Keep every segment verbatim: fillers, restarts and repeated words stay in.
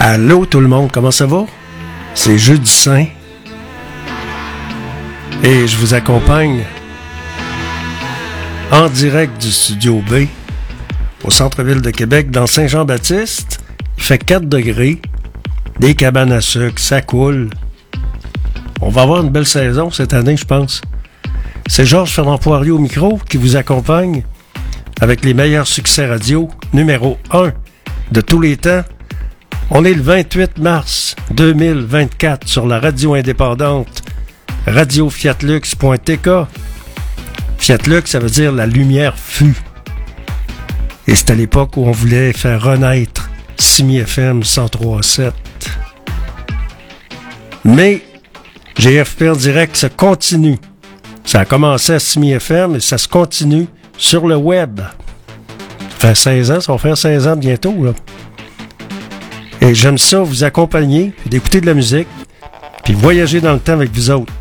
Allô tout le monde, comment ça va? C'est Jeudi Saint. Et je vous accompagne en direct du Studio B au centre-ville de Québec, dans Saint-Jean-Baptiste. Il fait quatre degrés, des cabanes à sucre, ça coule. On va avoir une belle saison cette année, je pense. C'est Georges Fernand Poirier au micro qui vous accompagne avec les meilleurs succès radio, numéro un de tous les temps. On est le vingt-huit mars deux mille vingt-quatre sur la radio indépendante radio fiat lux point t k. Fiat Lux, ça veut dire la lumière fut. Et c'est à l'époque où on voulait faire renaître Simi F M cent trois virgule sept. Mais G F P en direct, ça continue. Ça a commencé à Simi F M et ça se continue sur le web. Ça fait seize ans, ça va faire seize ans bientôt, là. Et j'aime ça, vous accompagner, puis d'écouter de la musique, puis voyager dans le temps avec vous autres.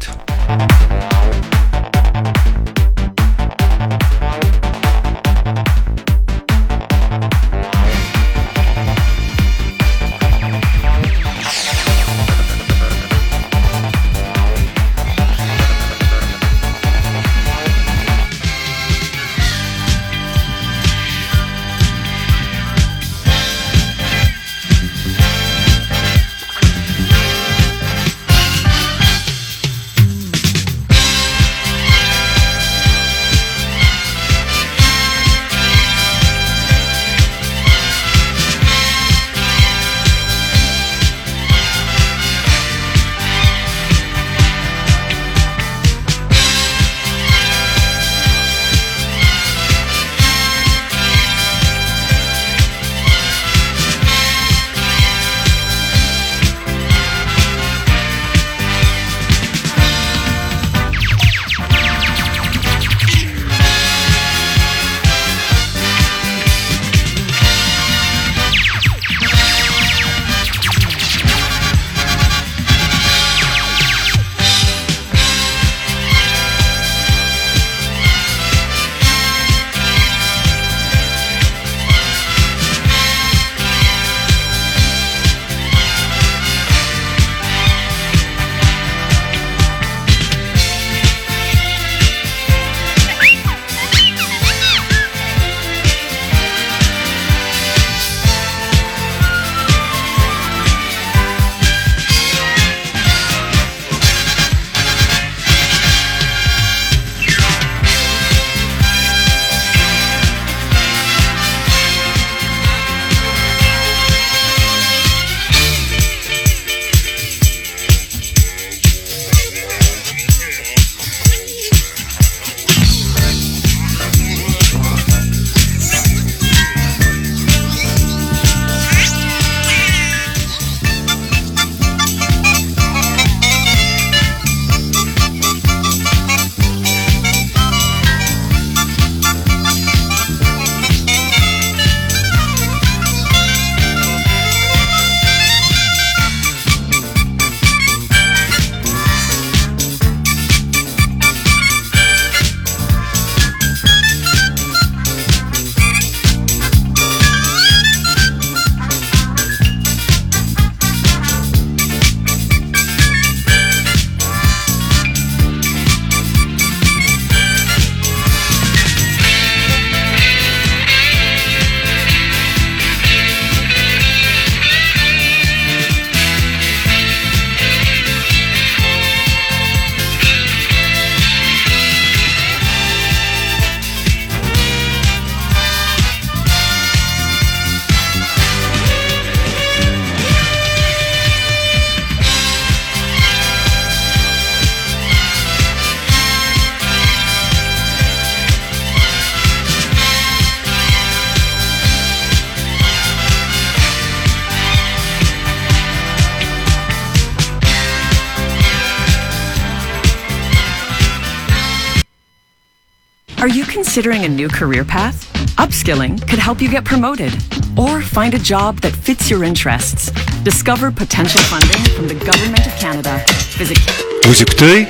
Are you considering a new career path? Upskilling could help you get promoted or find a job that fits your interests. Discover potential funding from the Government of Canada. Visit... Vous écoutez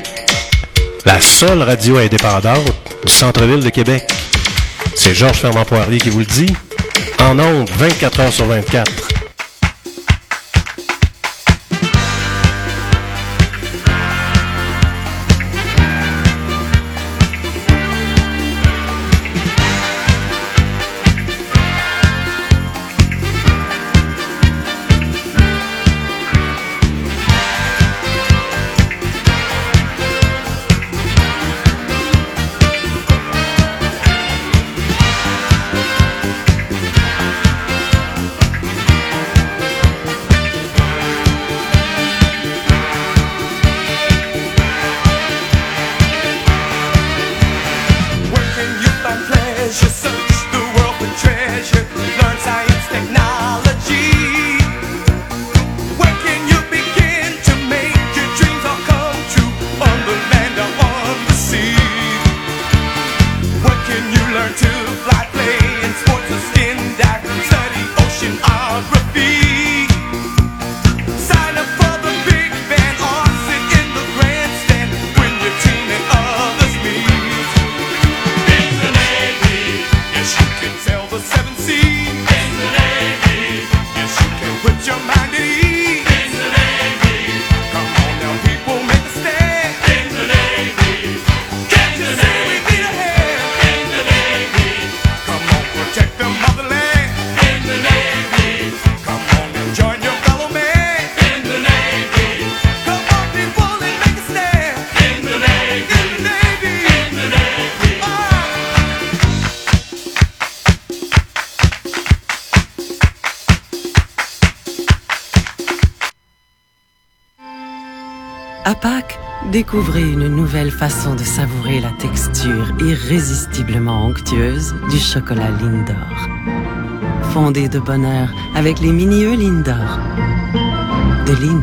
la seule radio indépendante du centre-ville de Québec. C'est Georges Fernand Poirier qui vous le dit. En ondes, vingt-quatre heures sur vingt-quatre. À Pâques, découvrez une nouvelle façon de savourer la texture irrésistiblement onctueuse du chocolat Lindor. Fondé de bonheur avec les mini-œufs Lindor. De Lind.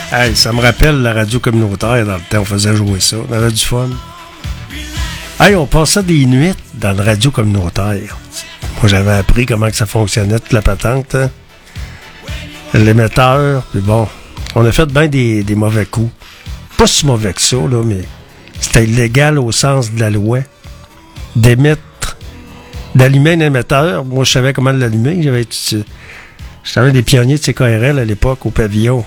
Hey, ça me rappelle la radio communautaire dans le temps, on faisait jouer ça, on avait du fun. Hey, on passait des nuits dans la radio communautaire. Moi, j'avais appris comment que ça fonctionnait, toute la patente. Hein? L'émetteur, puis bon, on a fait bien des, des mauvais coups. Pas si mauvais que ça, là, mais c'était illégal au sens de la loi d'émettre, d'allumer un émetteur. Moi, je savais comment l'allumer. J'avais, j'étais un des pionniers de C K R L à l'époque, au pavillon.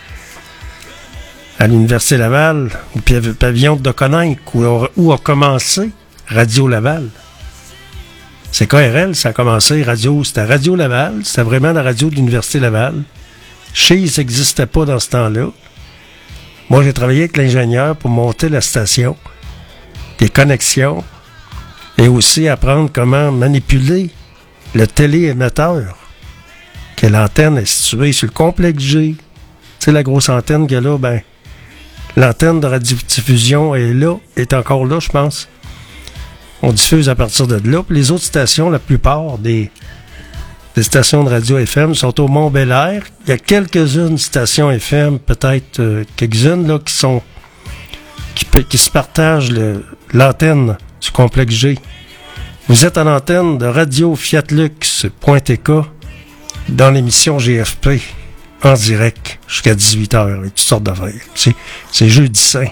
À l'Université Laval, au pavillon de Coninck, où, où a commencé Radio Laval. C K R L, ça a commencé radio, c'était Radio Laval, c'était vraiment la radio de l'Université Laval. Chez, ça n'existait pas dans ce temps-là. Moi, j'ai travaillé avec l'ingénieur pour monter la station, des connexions, et aussi apprendre comment manipuler le téléémetteur, que l'antenne est située sur le complexe G. Tu sais, la grosse antenne qu'il y a là, ben, l'antenne de radiodiffusion est là, est encore là, je pense. On diffuse à partir de là. Puis les autres stations, la plupart des, des stations de radio F M sont au Mont-Bel-Air. Il y a quelques-unes stations F M, peut-être euh, quelques-unes là, qui sont qui, qui se partagent le, l'antenne du complexe G. Vous êtes en antenne de radio fiatlux point t k dans l'émission G F P. En direct, jusqu'à dix-huit heures, et toutes sortes d'affaires. C'est, c'est jeudi saint.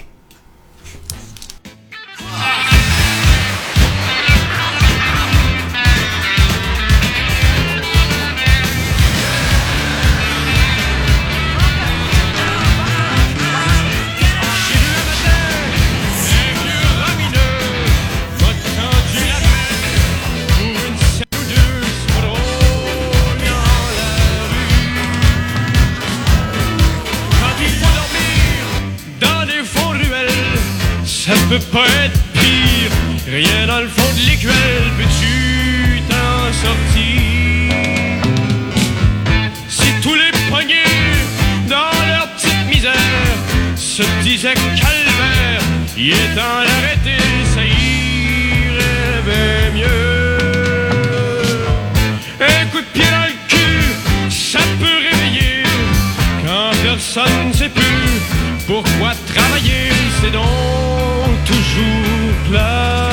Peut pas être pire, rien dans le fond de l'écuelle, peux-tu t'en sortir? Si tous les poignets dans leur petite misère se disaient calvaire, il est temps d'arrêter, ça irait bien mieux. Un coup de pied dans le cul, ça peut réveiller quand personne ne sait plus pourquoi travailler, c'est donc toujours plat.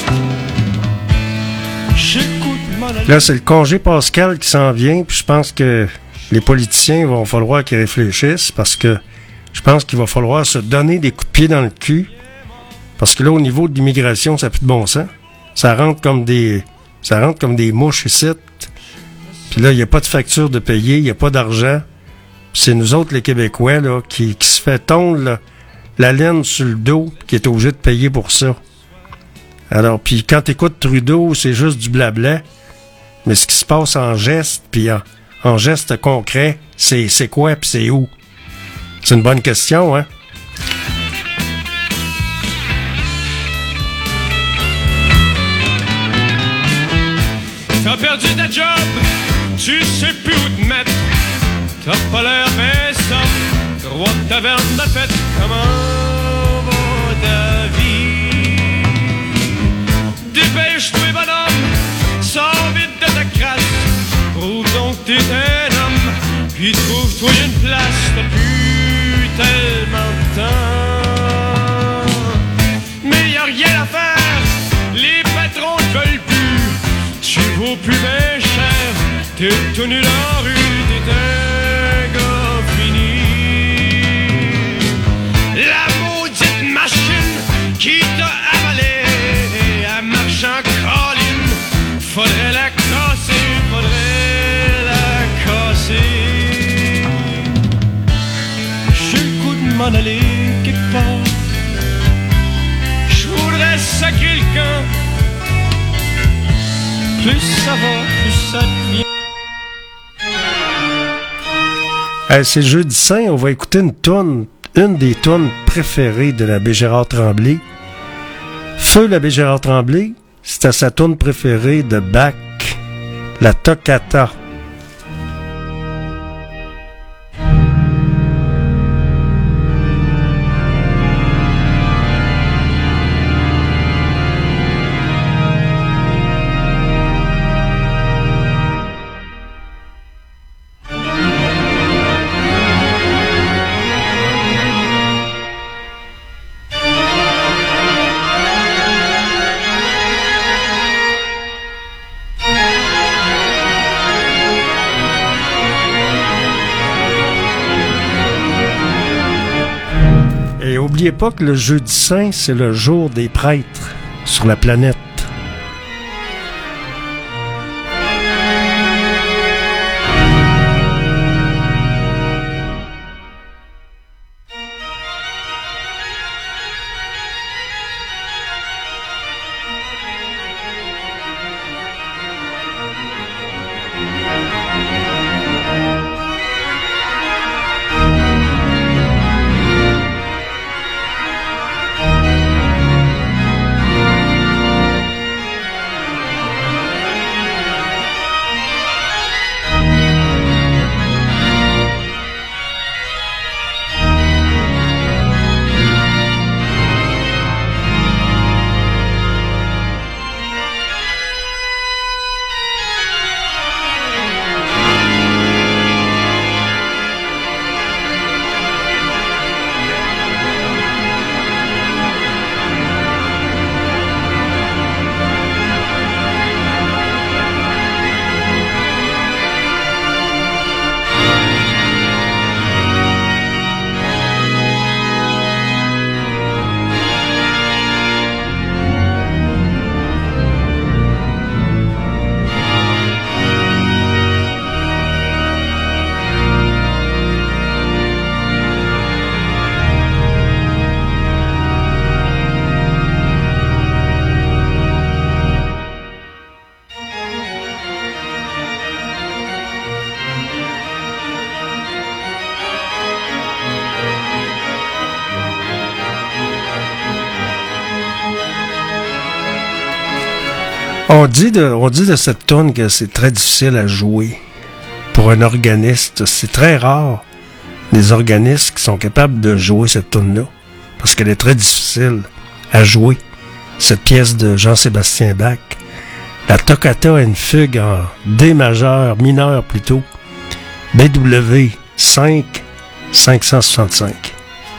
Là, c'est le congé pascal qui s'en vient, puis je pense que les politiciens vont falloir qu'ils réfléchissent, parce que je pense qu'il va falloir se donner des coups de pied dans le cul, parce que là, au niveau de l'immigration, ça n'a plus de bon sens. Ça rentre comme des ça rentre comme des mouches ici. Puis là, il n'y a pas de facture de payer, il n'y a pas d'argent. Puis c'est nous autres, les Québécois, là, qui, qui se fait tondre là, la laine sur le dos, qui est obligé de payer pour ça. Alors, puis quand t'écoutes Trudeau, c'est juste du blabla, mais ce qui se passe en geste, puis en, en geste concret, c'est, c'est quoi, puis c'est où? C'est une bonne question, hein? T'as perdu ta job, tu sais plus où te mettre. T'as pas l'air bien ça, roi de taverne de la fête. Comment va ta vie? Dépêche-toi bonhomme, sors vite de ta crasse. Prouve donc que t'es un homme, puis trouve-toi une place. T'as plus tellement de temps, mais y'a rien à faire, les patrons ne veulent plus. Tu vaux plus bien cher, t'es tout nu dans la rue, t'es un gars fini. La maudite machine qui t'a avalé, elle marche en colline. Faudrait la casser, faudrait la casser. J'ai le goût de m'en aller quelque part, j'voudrais sacrer le camp. Plus ça va, plus ça devient. Hey, c'est jeudi saint, on va écouter une toune, une des tounes préférées de l'abbé Gérard Tremblay. Feu l'abbé Gérard Tremblay, c'était sa toune préférée de Bach, la Toccata. oubliez pas que le jeudi saint, c'est le jour des prêtres sur la planète. On dit de, on dit de cette tune que c'est très difficile à jouer pour un organiste. C'est très rare les organistes qui sont capables de jouer cette tune-là parce qu'elle est très difficile à jouer. Cette pièce de Jean-Sébastien Bach, la toccata a une fugue en D majeur, mineur plutôt, B W cinq cinq cent soixante-cinq.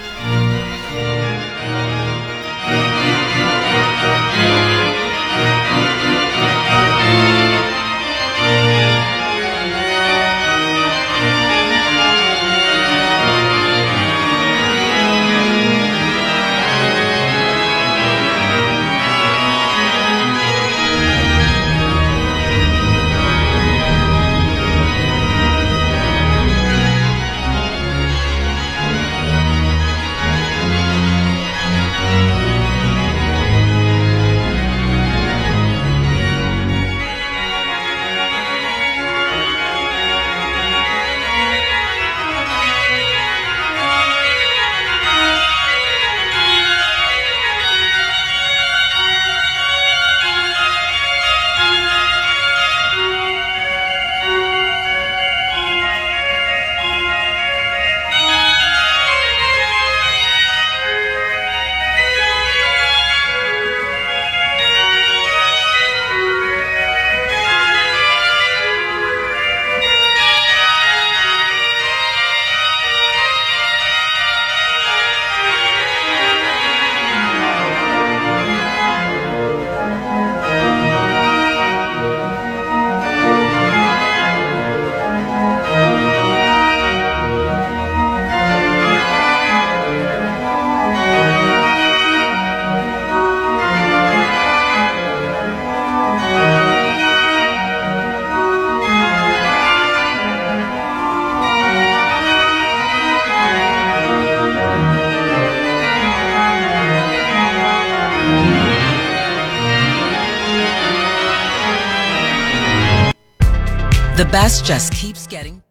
The best just keeps getting.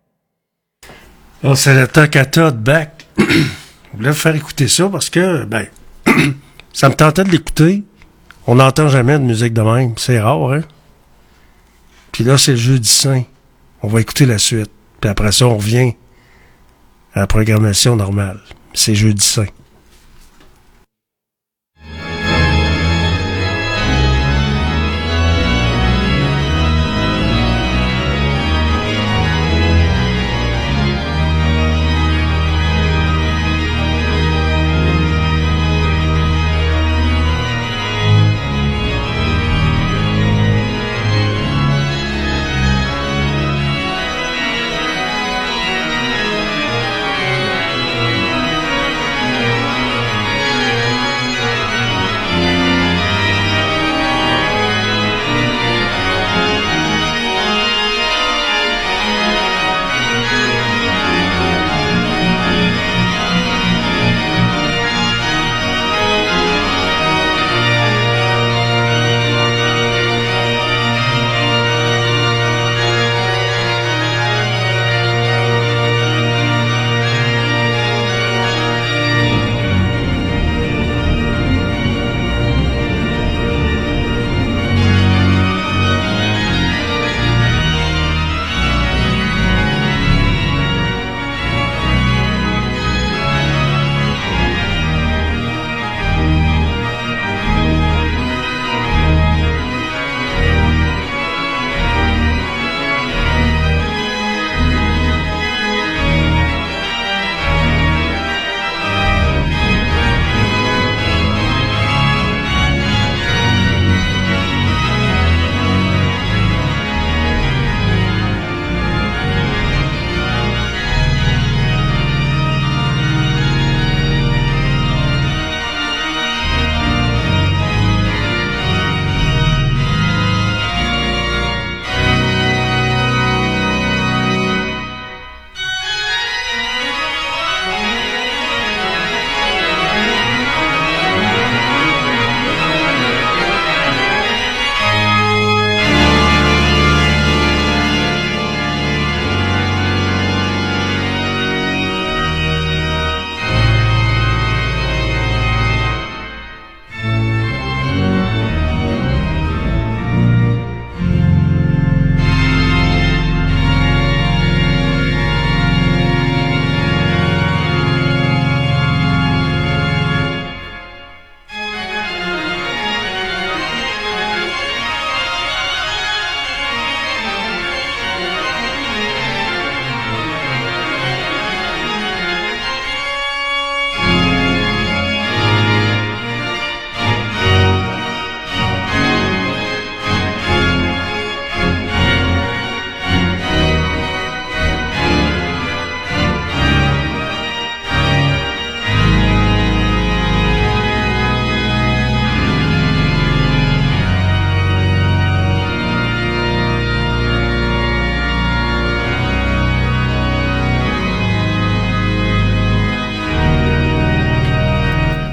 Oh, c'est la toccata de Bach. Je voulais vous faire écouter ça parce que, ben, ça me tentait de l'écouter. On n'entend jamais de musique de même. C'est rare, hein? Puis là, c'est le jeudi saint. On va écouter la suite. Puis après ça, on revient à la programmation normale. C'est jeudi saint.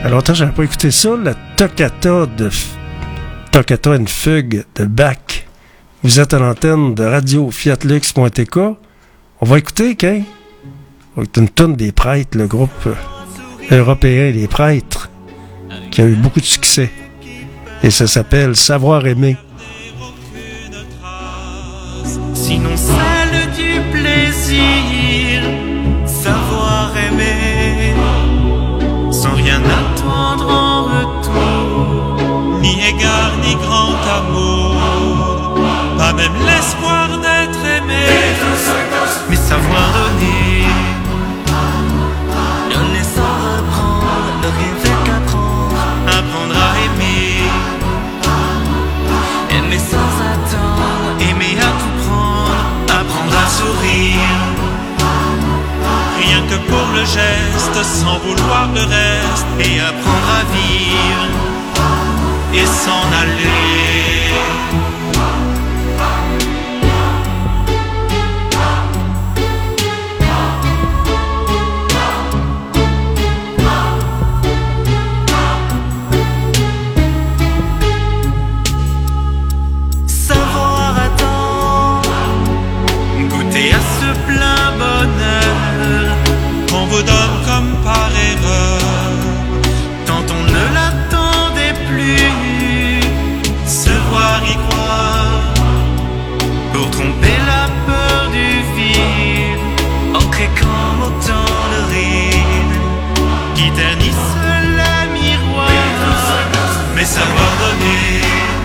À longtemps, j'avais pas écouté ça. La Toccata de Toccata une fugue de Bach. Vous êtes à l'antenne de radio fiat lux point t k. On va écouter, OK? On va écouter une tonne des prêtres, le groupe européen des prêtres, qui a eu beaucoup de succès. Et ça s'appelle Savoir aimer. Sinon celle du plaisir, savoir aimer, sans rien attendre en retour, ni égard ni grand amour, pas même l'espoir d'être aimé, mais savoir donner, donner sans reprendre, ne rien faire qu'apprendre, apprendre à aimer, aimer sans attendre, aimer à tout prendre, apprendre à sourire, rien que pour le geste, sans vouloir le reste, et apprendre à vivre, et s'en aller. Vous donne comme par erreur, quand on ne l'attendait plus, se voir y croire, pour tromper la peur du vide, ancré comme autant de rides, qui ternissent les miroirs, mais savoir donner,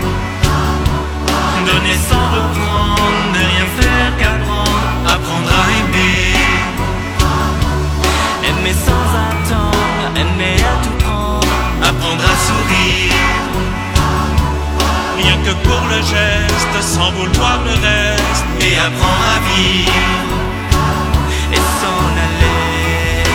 donner sans reprendre, ne rien faire qu'apprendre, apprendre à aimer. Aimer sans attendre, aimer à tout prendre, apprendre à sourire, rien que pour le geste, sans vouloir le reste, et apprendre à vivre, et s'en aller.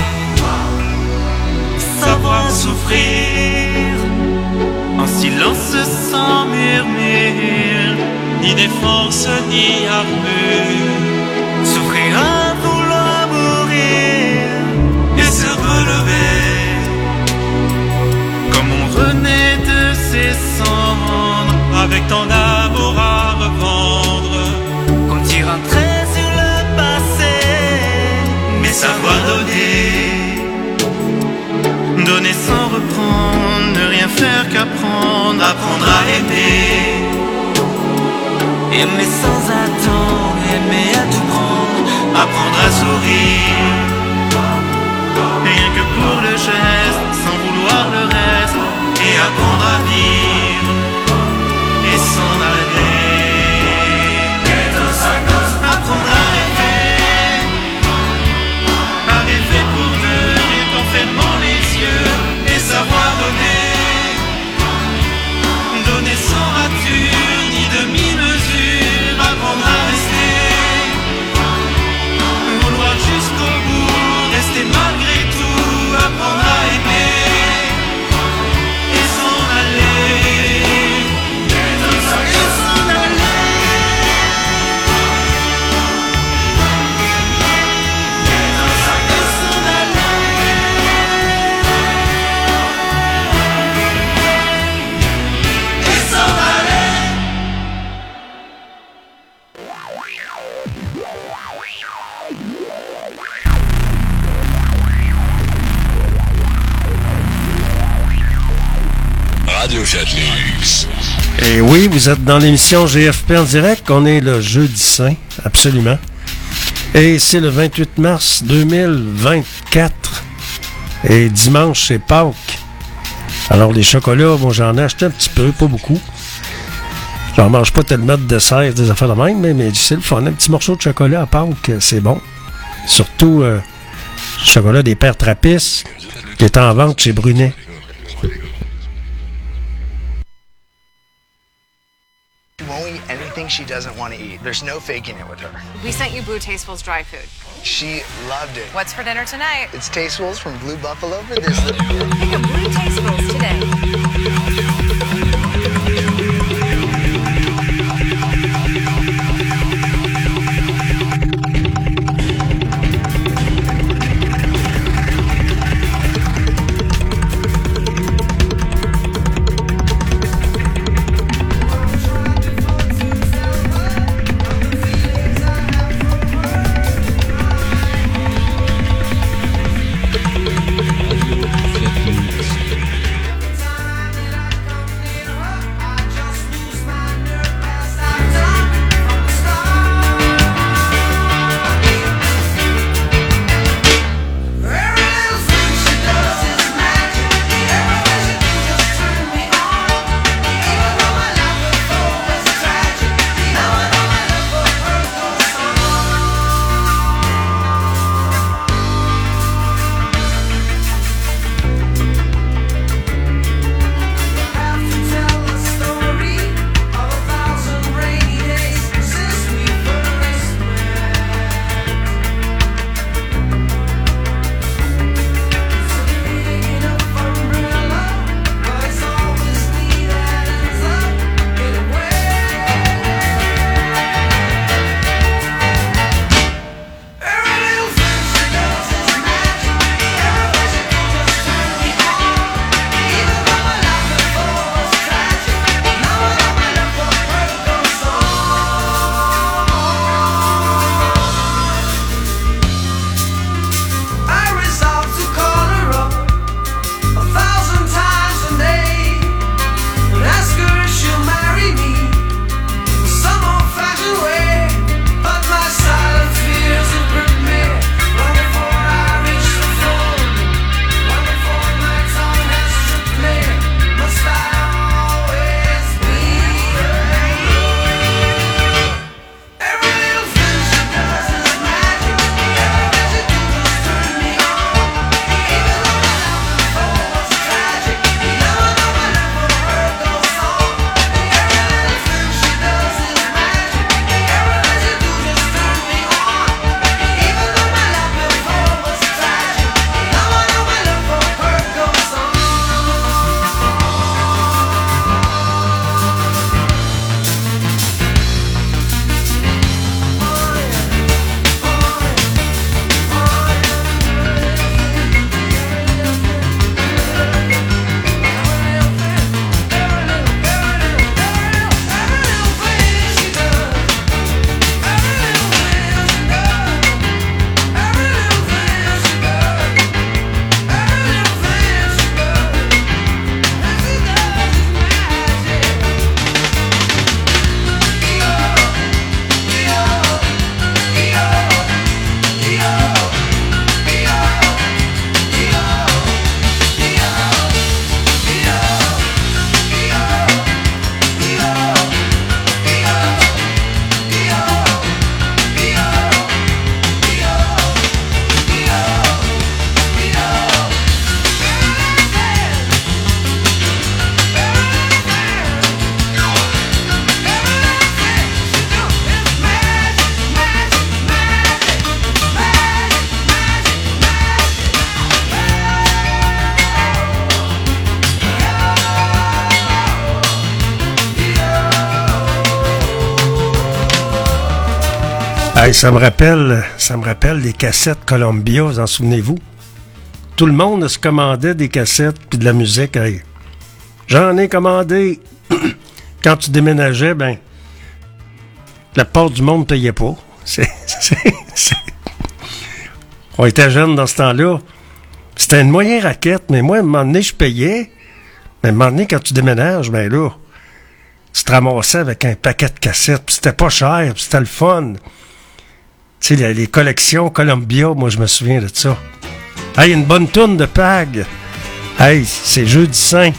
Savoir souffrir, en silence sans murmure, ni défense ni armure, souffrir à vouloir mourir, se relever, comme on renaît de ses cendres, avec tant d'amour à revendre, qu'on tire un trait sur le passé, mais savoir donner, donner sans reprendre, ne rien faire qu'apprendre, apprendre à aimer, aimer sans attendre, aimer à tout prendre, apprendre à sourire, rien que pour le geste, sans vouloir le reste, et apprendre à vivre, et s'en aller. Apprendre à rêver, à rêver pour deux, rien qu'en fermant les yeux, et savoir donner, donner sans rature, ni demi-mesure, apprendre à rester, vouloir jusqu'au bout, rester malgré tout, apprendre à aimer, et s'en aller, et s'en aller, et s'en aller, et s'en aller. Radio Fiat Lux. Et oui, vous êtes dans l'émission G F P en direct. On est le jeudi saint, absolument. Et c'est le vingt-huit mars deux mille vingt-quatre. Et dimanche, c'est Pâques. Alors, les chocolats, bon, j'en ai acheté un petit peu, pas beaucoup. J'en mange pas tellement de dessert, des affaires de même, mais, mais c'est le fun. Un petit morceau de chocolat à Pâques, c'est bon. Surtout, euh, le chocolat des Pères Trappistes, qui est en vente chez Brunet. She won't eat anything she doesn't want to eat. There's no faking it with her. We sent you Blue Tastefuls dry food. She loved it. What's for dinner tonight? It's Tastefuls from Blue Buffalo for this. Pick a Blue Tastefuls today. Hey, ça me rappelle, ça me rappelle les cassettes Columbia, vous en souvenez-vous? Tout le monde se commandait des cassettes puis de la musique. Hey. J'en ai commandé. Quand tu déménageais, ben, la part du monde ne payait pas. C'est, c'est, c'est... On était jeunes dans ce temps-là. C'était une moyenne raquette, mais moi, à un moment donné, je payais. Mais à un moment donné, quand tu déménages, ben là, tu te ramassais avec un paquet de cassettes, puis c'était pas cher, puis c'était le fun. Tu sais, les, les collections Columbia, moi, je me souviens de ça. Hey, une bonne tourne de Pag. Hey, c'est Jeudi Saint.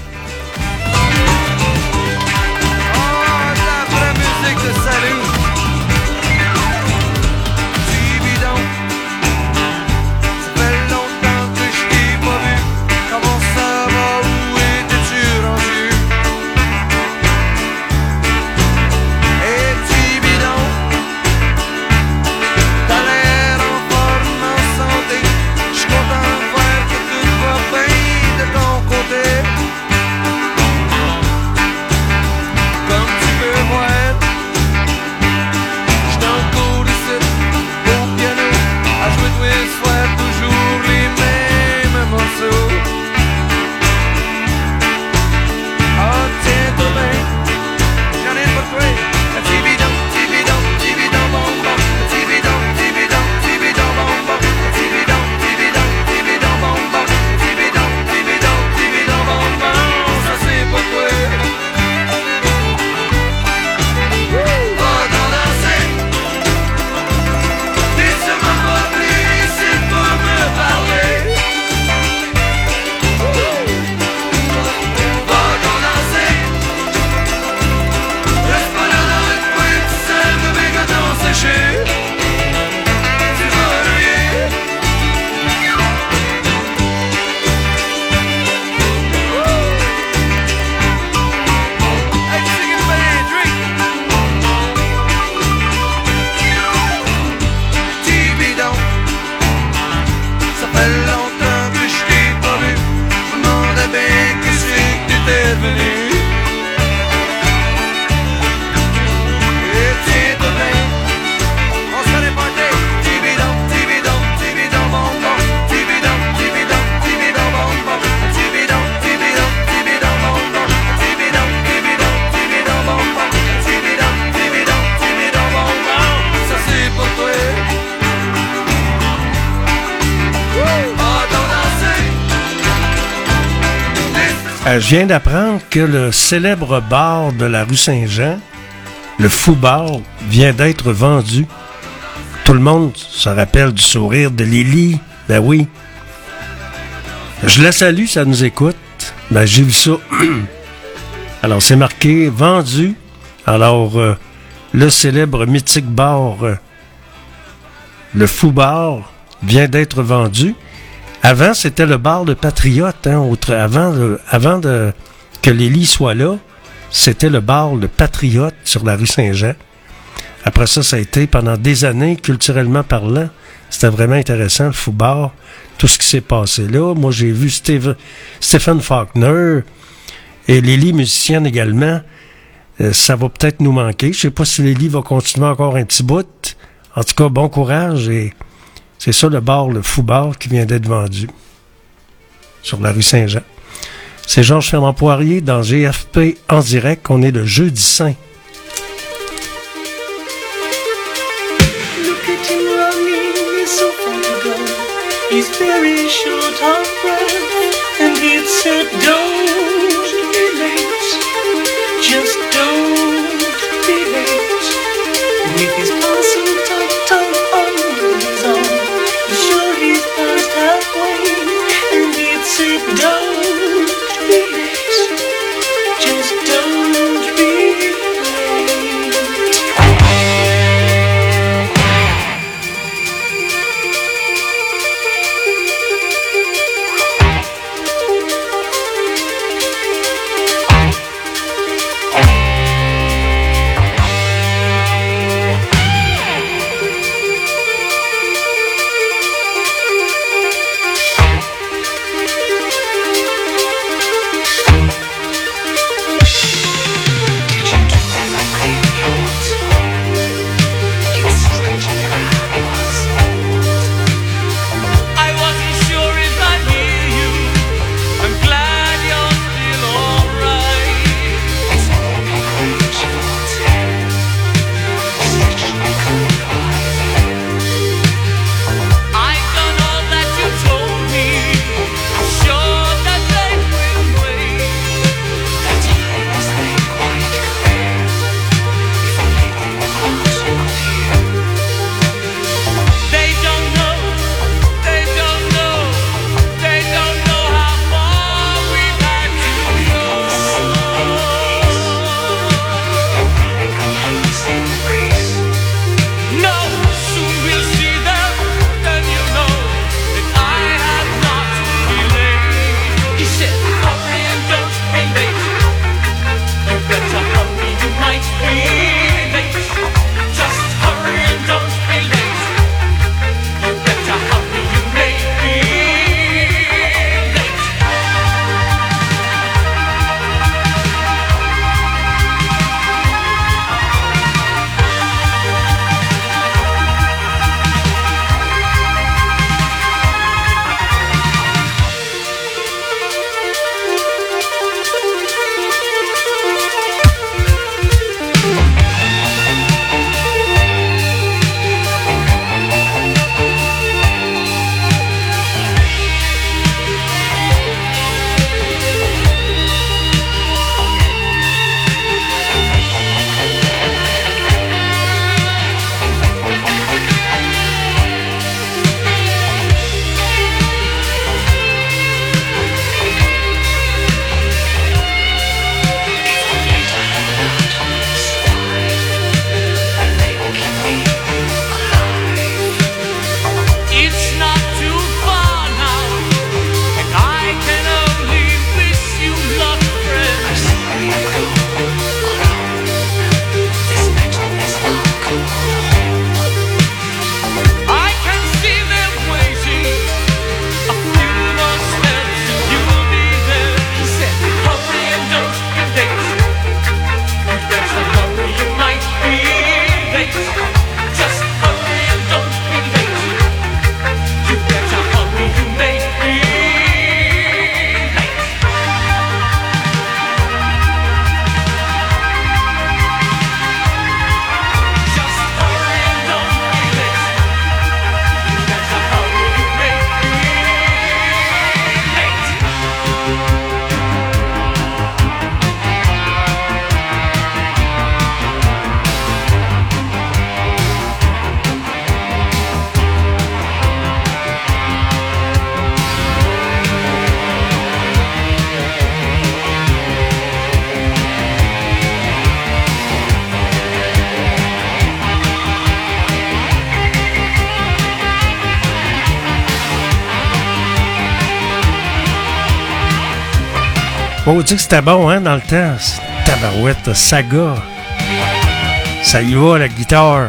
Euh, je viens d'apprendre que le célèbre bar de la rue Saint-Jean, le Fou Bar, vient d'être vendu. Tout le monde se rappelle du sourire de Lily. Ben oui. Je la salue, ça nous écoute. Ben, j'ai vu ça. Alors, c'est marqué « Vendu ». Alors, euh, le célèbre mythique bar, euh, le Fou Bar, vient d'être vendu. Avant, c'était le bar de Patriote. Hein, autre, avant de, avant de, que Lily soit là, c'était le bar de Patriote sur la rue Saint-Jean. Après ça, ça a été pendant des années, culturellement parlant. C'était vraiment intéressant, le Fou Bar. Tout ce qui s'est passé là. Moi, j'ai vu Steve, Stephen Faulkner et Lily, musicienne également. Euh, ça va peut-être nous manquer. Je sais pas si Lily va continuer encore un petit bout. En tout cas, bon courage et... C'est ça le bar, le Fou Bar, qui vient d'être vendu sur la rue Saint-Jean. C'est Georges Fernand Poirier dans G F P en direct. On est le Jeudi Saint. Look at him running, he's so far to go. He's very short of breath, and he'd said, don't be late, just don't be late. With his parcel tucked up under his arm, sure he's past halfway, and he'd say, don't be late, just don't be late. Oh, tu sais que c'était bon, hein, dans le temps. Tabarouette, Saga. Ça y va, la guitare.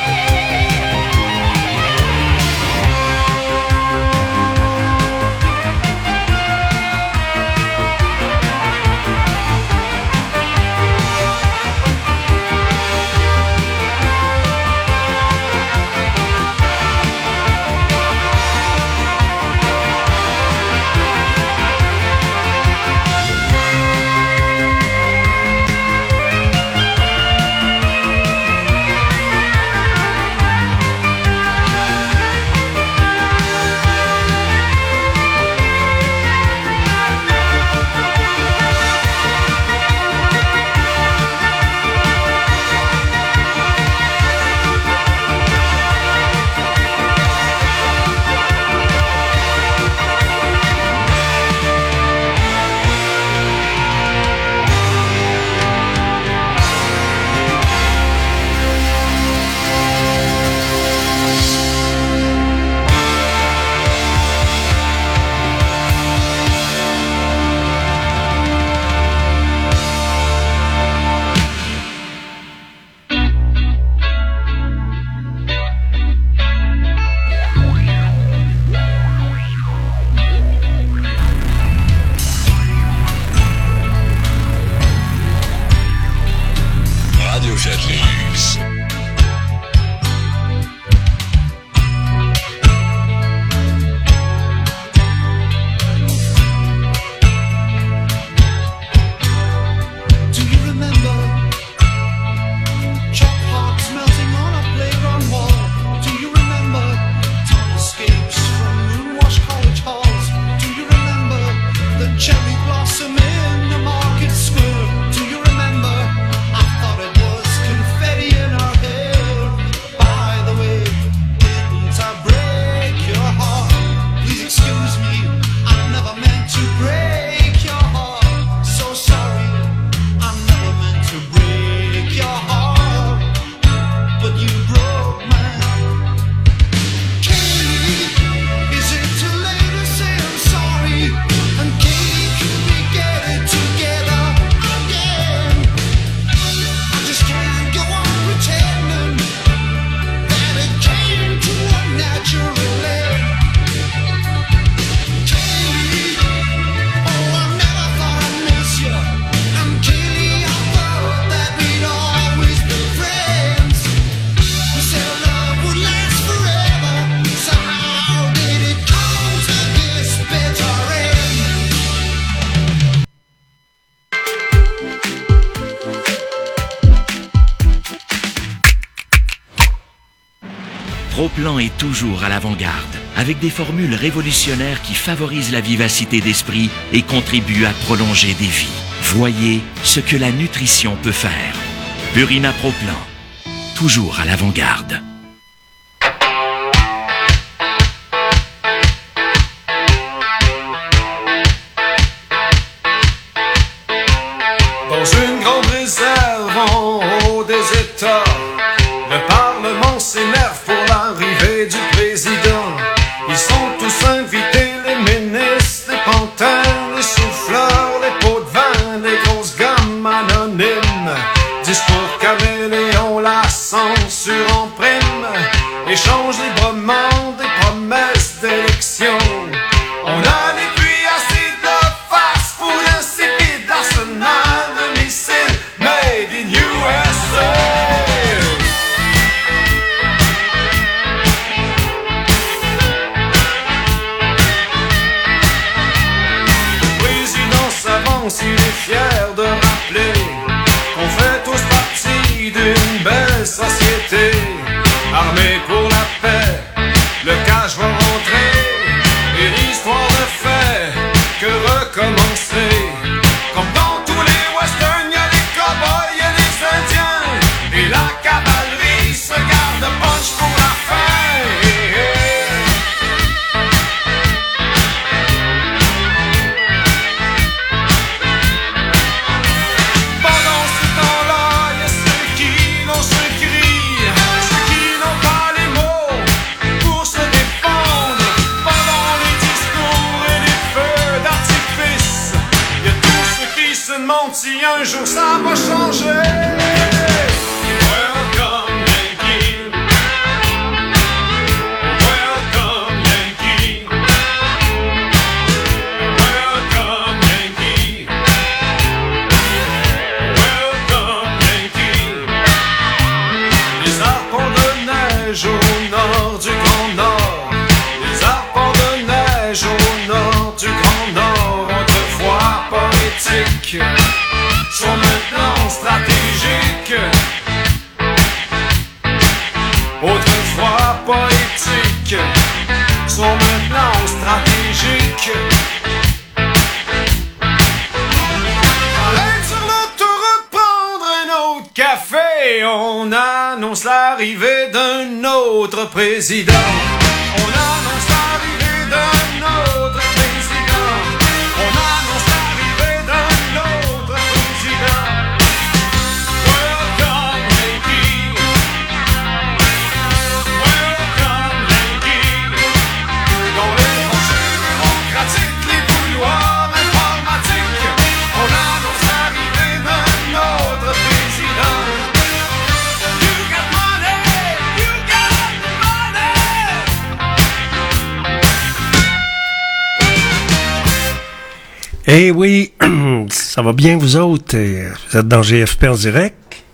Pro-Plan est toujours à l'avant-garde, avec des formules révolutionnaires qui favorisent la vivacité d'esprit et contribuent à prolonger des vies. Voyez ce que la nutrition peut faire. Purina Pro-Plan, toujours à l'avant-garde. Dans une grande réserve en haut des États, le Parlement s'énerve pour l'arrivée du président. Ils sont tous invités, les ministres, les pantins, les souffleurs, les pots de vin, les grosses gammes anonymes. Discours caméléon, la censure en prime, échange librement des promesses d'élection. On a des puits assez de face pour l'insipide arsenal de missiles made in U S A. Il est fier de rappeler qu'on fait tous partie d'une belle société. Armée pour la paix, le cash va rentrer et l'histoire ne fait que recommencer. Comme dans tous les westerns, y'a les cowboys et les indiens, et la cavalerie se garde punch pour la fin. Ceux qui n'ont pas les mots demande si un jour ça va changer. Welcome Yankee, welcome Yankee, welcome Yankee, welcome Yankee. Les arpents de neige au nord du Grand Nord, les arpents de neige au nord du Grand Nord, autrefois poétiques, sont maintenant stratégiques. Autrefois poétiques, sont maintenant stratégiques. Allez sur l'autoroute prendre un autre café, on annonce l'arrivée d'un autre président. On annonce l'arrivée d'un autre président. On annonce l'arrivée d'un autre président. Welcome Yankee, welcome Yankee. Dans les tranchées démocratiques, les couloirs informatiques, on annonce l'arrivée d'un autre président. You got money, you got money. Eh oui, ça va bien vous autres? Vous êtes dans G F P en direct.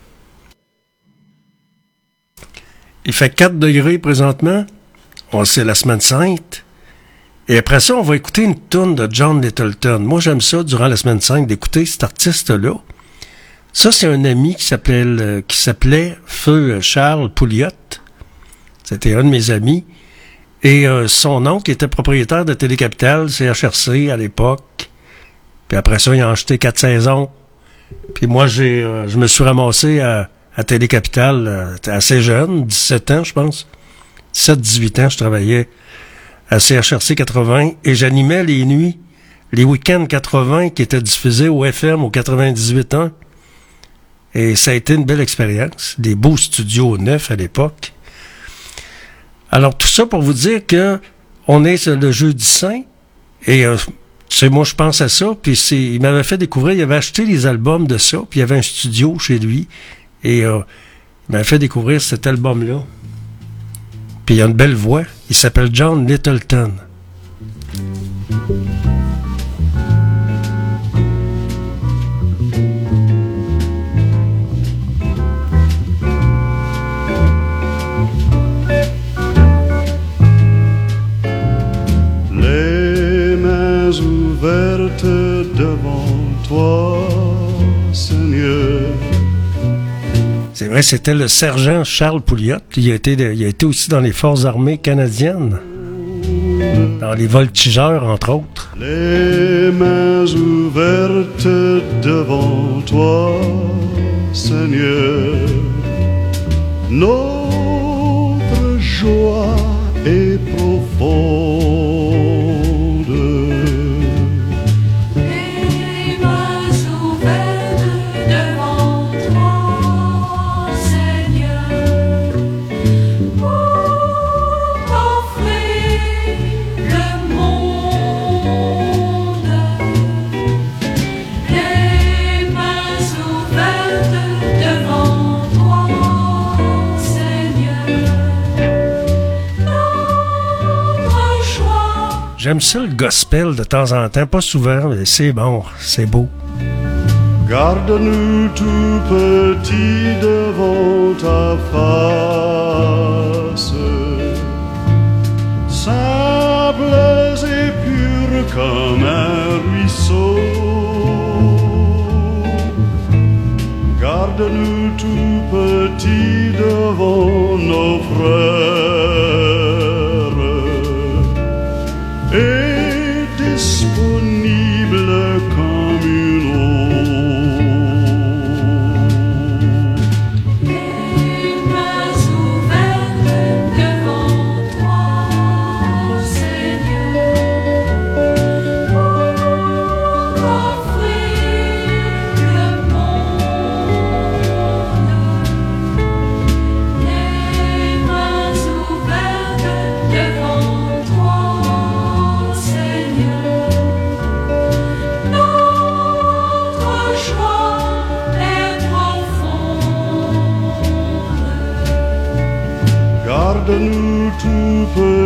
Il fait quatre degrés présentement. On c'est la semaine sainte. Et après ça, on va écouter une tourne de John Littleton. Moi, j'aime ça, durant la semaine sainte, d'écouter cet artiste-là. Ça, c'est un ami qui s'appelait, euh, qui s'appelait Feu Charles Pouliot. C'était un de mes amis. Et euh, son oncle était propriétaire de Télécapital, C H R C à l'époque. Puis après ça, il a acheté quatre saisons. Puis moi, j'ai, euh, je me suis ramassé à, à Télécapital euh, assez jeune, dix-sept ans, je pense. dix-sept dix-huit ans, je travaillais à C H R C quatre-vingts et j'animais les nuits, les week-ends quatre-vingts qui étaient diffusés au F M au quatre-vingt-dix-huit ans. Et ça a été une belle expérience. Des beaux studios neufs à l'époque. Alors, tout ça pour vous dire que on est sur le Jeudi Saint et... Euh, tu sais, moi, je pense à ça, puis c'est, il m'avait fait découvrir, il avait acheté les albums de ça, puis il y avait un studio chez lui, et euh, il m'avait fait découvrir cet album-là. Puis il a une belle voix, il s'appelle John Littleton. Ouverte devant toi, Seigneur. C'est vrai, c'était le sergent Charles Pouliot. Il a été, il a été aussi dans les forces armées canadiennes, dans les voltigeurs, entre autres. Les mains ouvertes devant toi, Seigneur. Notre joie est profonde. J'aime ça le gospel de temps en temps, pas souvent, mais c'est bon, c'est beau. Garde-nous tout petits devant ta face, simples et purs comme un ruisseau. Garde-nous tout petits devant nos frères et disponibles comme une eau.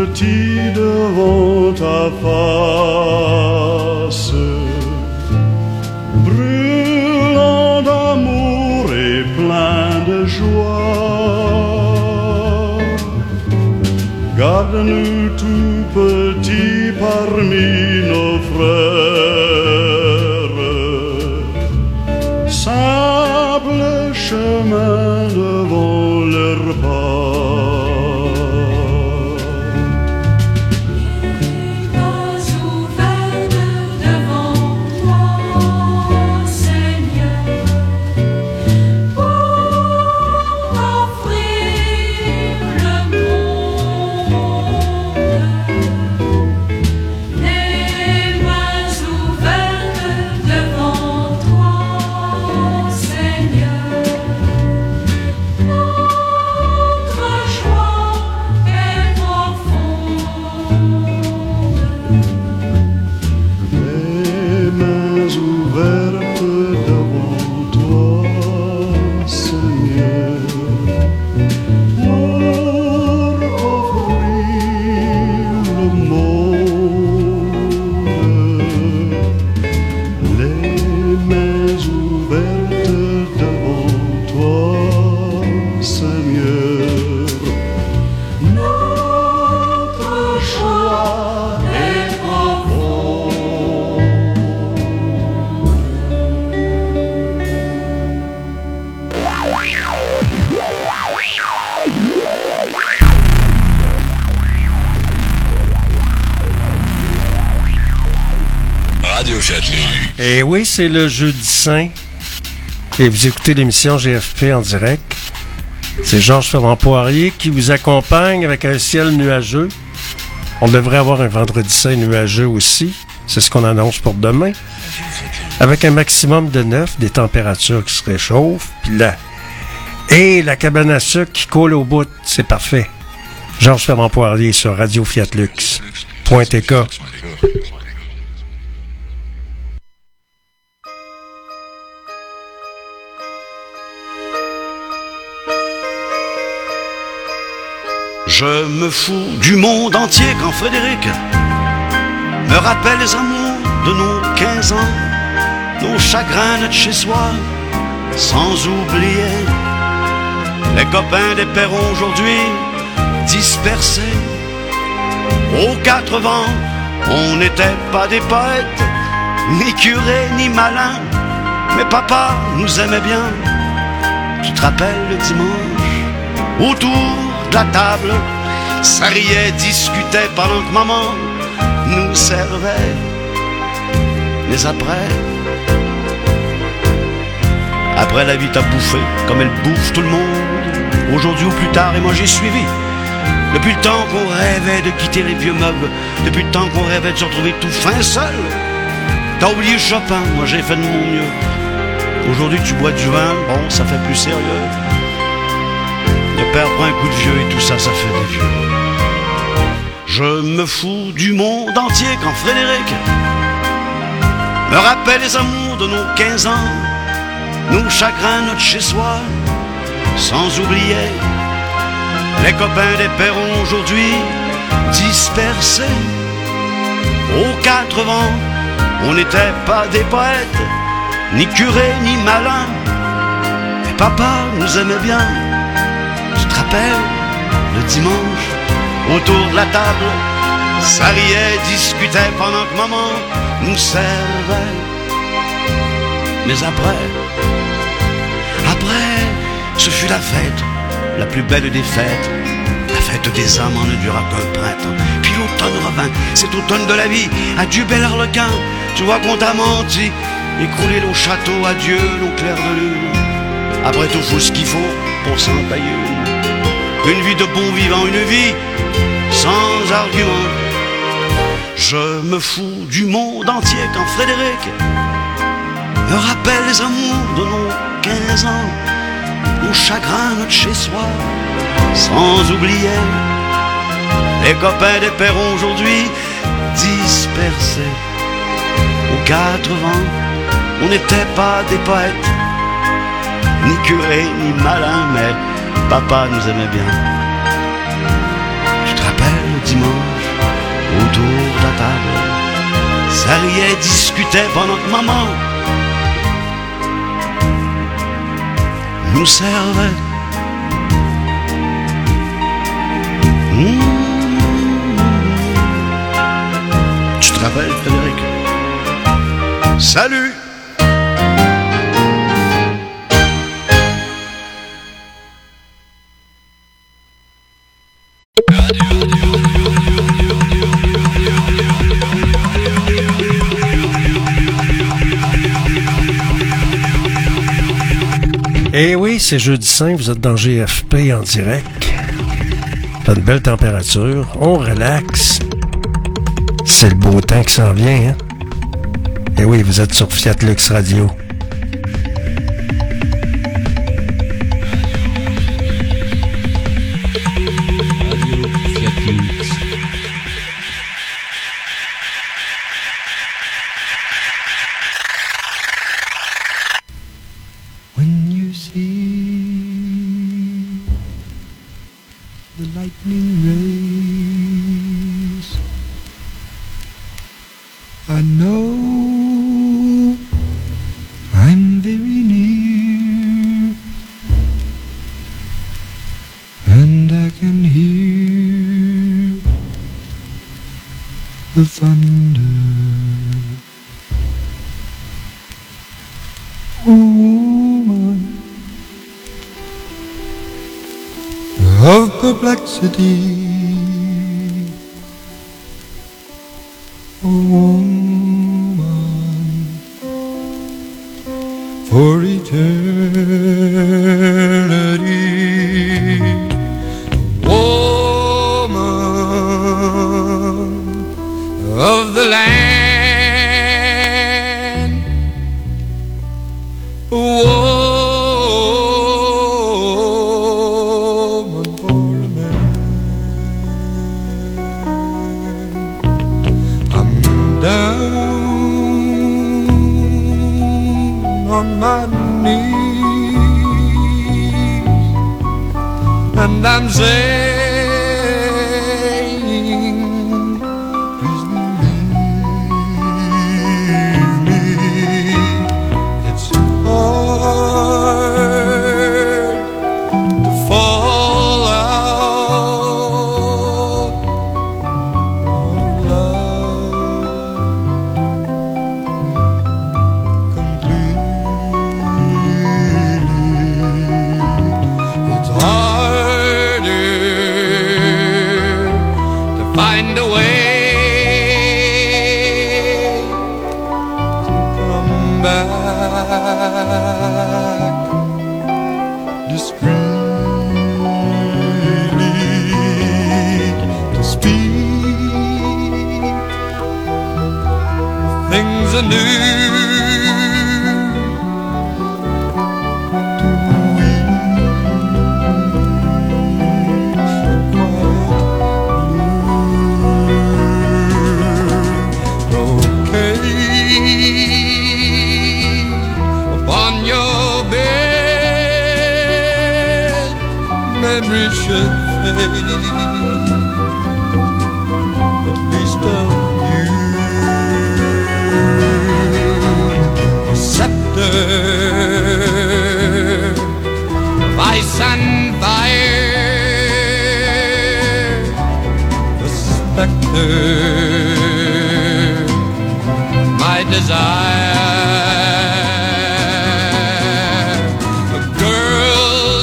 petit devant ta face, brûlant d'amour et plein de joie. Garde-nous tout petits parmi nos frères, simple chemin devant leur pas. Et oui, c'est le Jeudi Saint. Et vous écoutez l'émission G F P en direct. C'est Georges Ferrand-Poirier qui vous accompagne avec un ciel nuageux. On devrait avoir un Vendredi Saint nuageux aussi. C'est ce qu'on annonce pour demain. Avec un maximum de neuf, des températures qui se réchauffent. Puis là, et la cabane à sucre qui coule au bout. C'est parfait. Georges Ferrand-Poirier sur Radio Fiat Lux. Point T K. Je me fous du monde entier quand Frédéric me rappelle les amours de nos quinze ans, nos chagrins de chez soi, sans oublier les copains des perrons aujourd'hui dispersés. Aux quatre vents, on n'était pas des poètes, ni curés, ni malins, mais papa nous aimait bien. Tu te rappelles le dimanche, autour de la table, ça riait, discutait pendant que maman nous servait. Mais après, après la vie t'a bouffé comme elle bouffe tout le monde. Aujourd'hui ou plus tard, et moi j'ai suivi. Depuis le temps qu'on rêvait de quitter les vieux meubles, depuis le temps qu'on rêvait de se retrouver tout fin seul. T'as oublié Chopin, moi j'ai fait de mon mieux. Aujourd'hui tu bois du vin, bon ça fait plus sérieux. Le père prend un coup de vieux et tout ça, ça fait des vieux. Je me fous du monde entier quand Frédéric me rappelle les amours de nos quinze ans, nos chagrins, notre chez-soi, sans oublier les copains des perrons aujourd'hui dispersés. Aux quatre vents, on n'était pas des poètes, ni curés, ni malins, mais papa nous aimait bien. Tu te rappelles, le dimanche, autour de la table, ça riait, discutait pendant que maman nous servait. Mais après, après, ce fut la fête, la plus belle des fêtes, la fête des âmes en ne dura qu'un printemps. Puis l'automne revint, cet automne de la vie, adieu bel arlequin, tu vois qu'on t'a menti, écroulé au château, adieu nos clairs de lune. Après tout, faut ce qu'il faut pour s'en payer une. Une vie de bon vivant, une vie sans argument. Je me fous du monde entier quand Frédéric me rappelle les amours de nos quinze ans, nos chagrins, notre chez-soi, sans oublier les copains des perrons aujourd'hui dispersés. Aux quatre vents, on n'était pas des poètes, ni curés, ni malins, mais papa nous aimait bien. Tu te rappelles le dimanche, autour de la table. Ça riait, discutait pendant que maman nous servait. Mmh. Tu te rappelles, Frédéric? Salut! Eh oui, c'est jeudi cinq, vous êtes dans G F P en direct. Fait une belle température, on relaxe. C'est le beau temps qui s'en vient, hein? Eh oui, vous êtes sur Fiat Lux Radio. Perplexity, a woman for eternity, a woman of the land, a woman. And I'm saying, please believe me, it's hard to fall out of love completely. It's hard find a way to come back discreetly, to speak things anew, to weep upon your bed, memory should fade, at least of you. A scepter of ice and fire, the specter my desire, a girl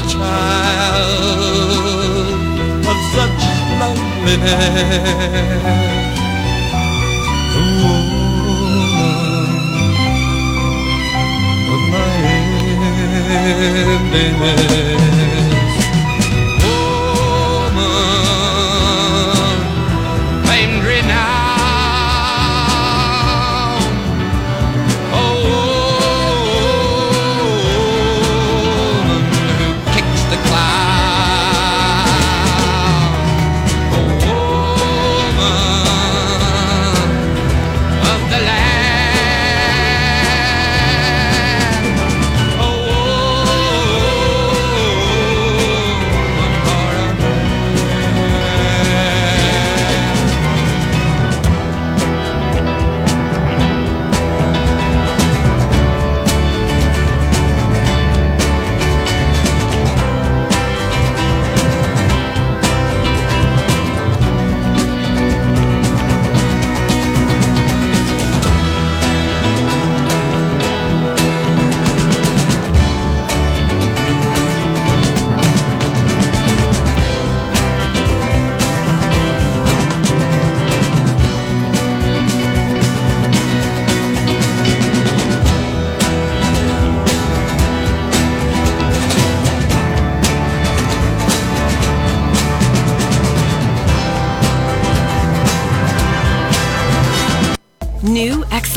child of such loveliness, a woman of my emptiness, woman famed renown.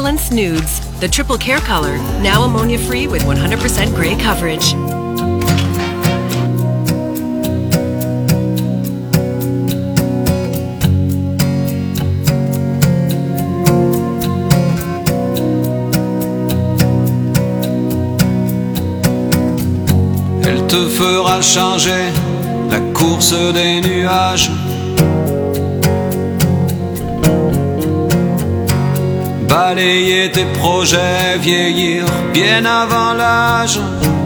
Balance Nudes, the triple care color, now ammonia-free with one hundred percent gray coverage. Elle te fera changer la course des nuages. Balayer tes projets, vieillir bien avant l'âge.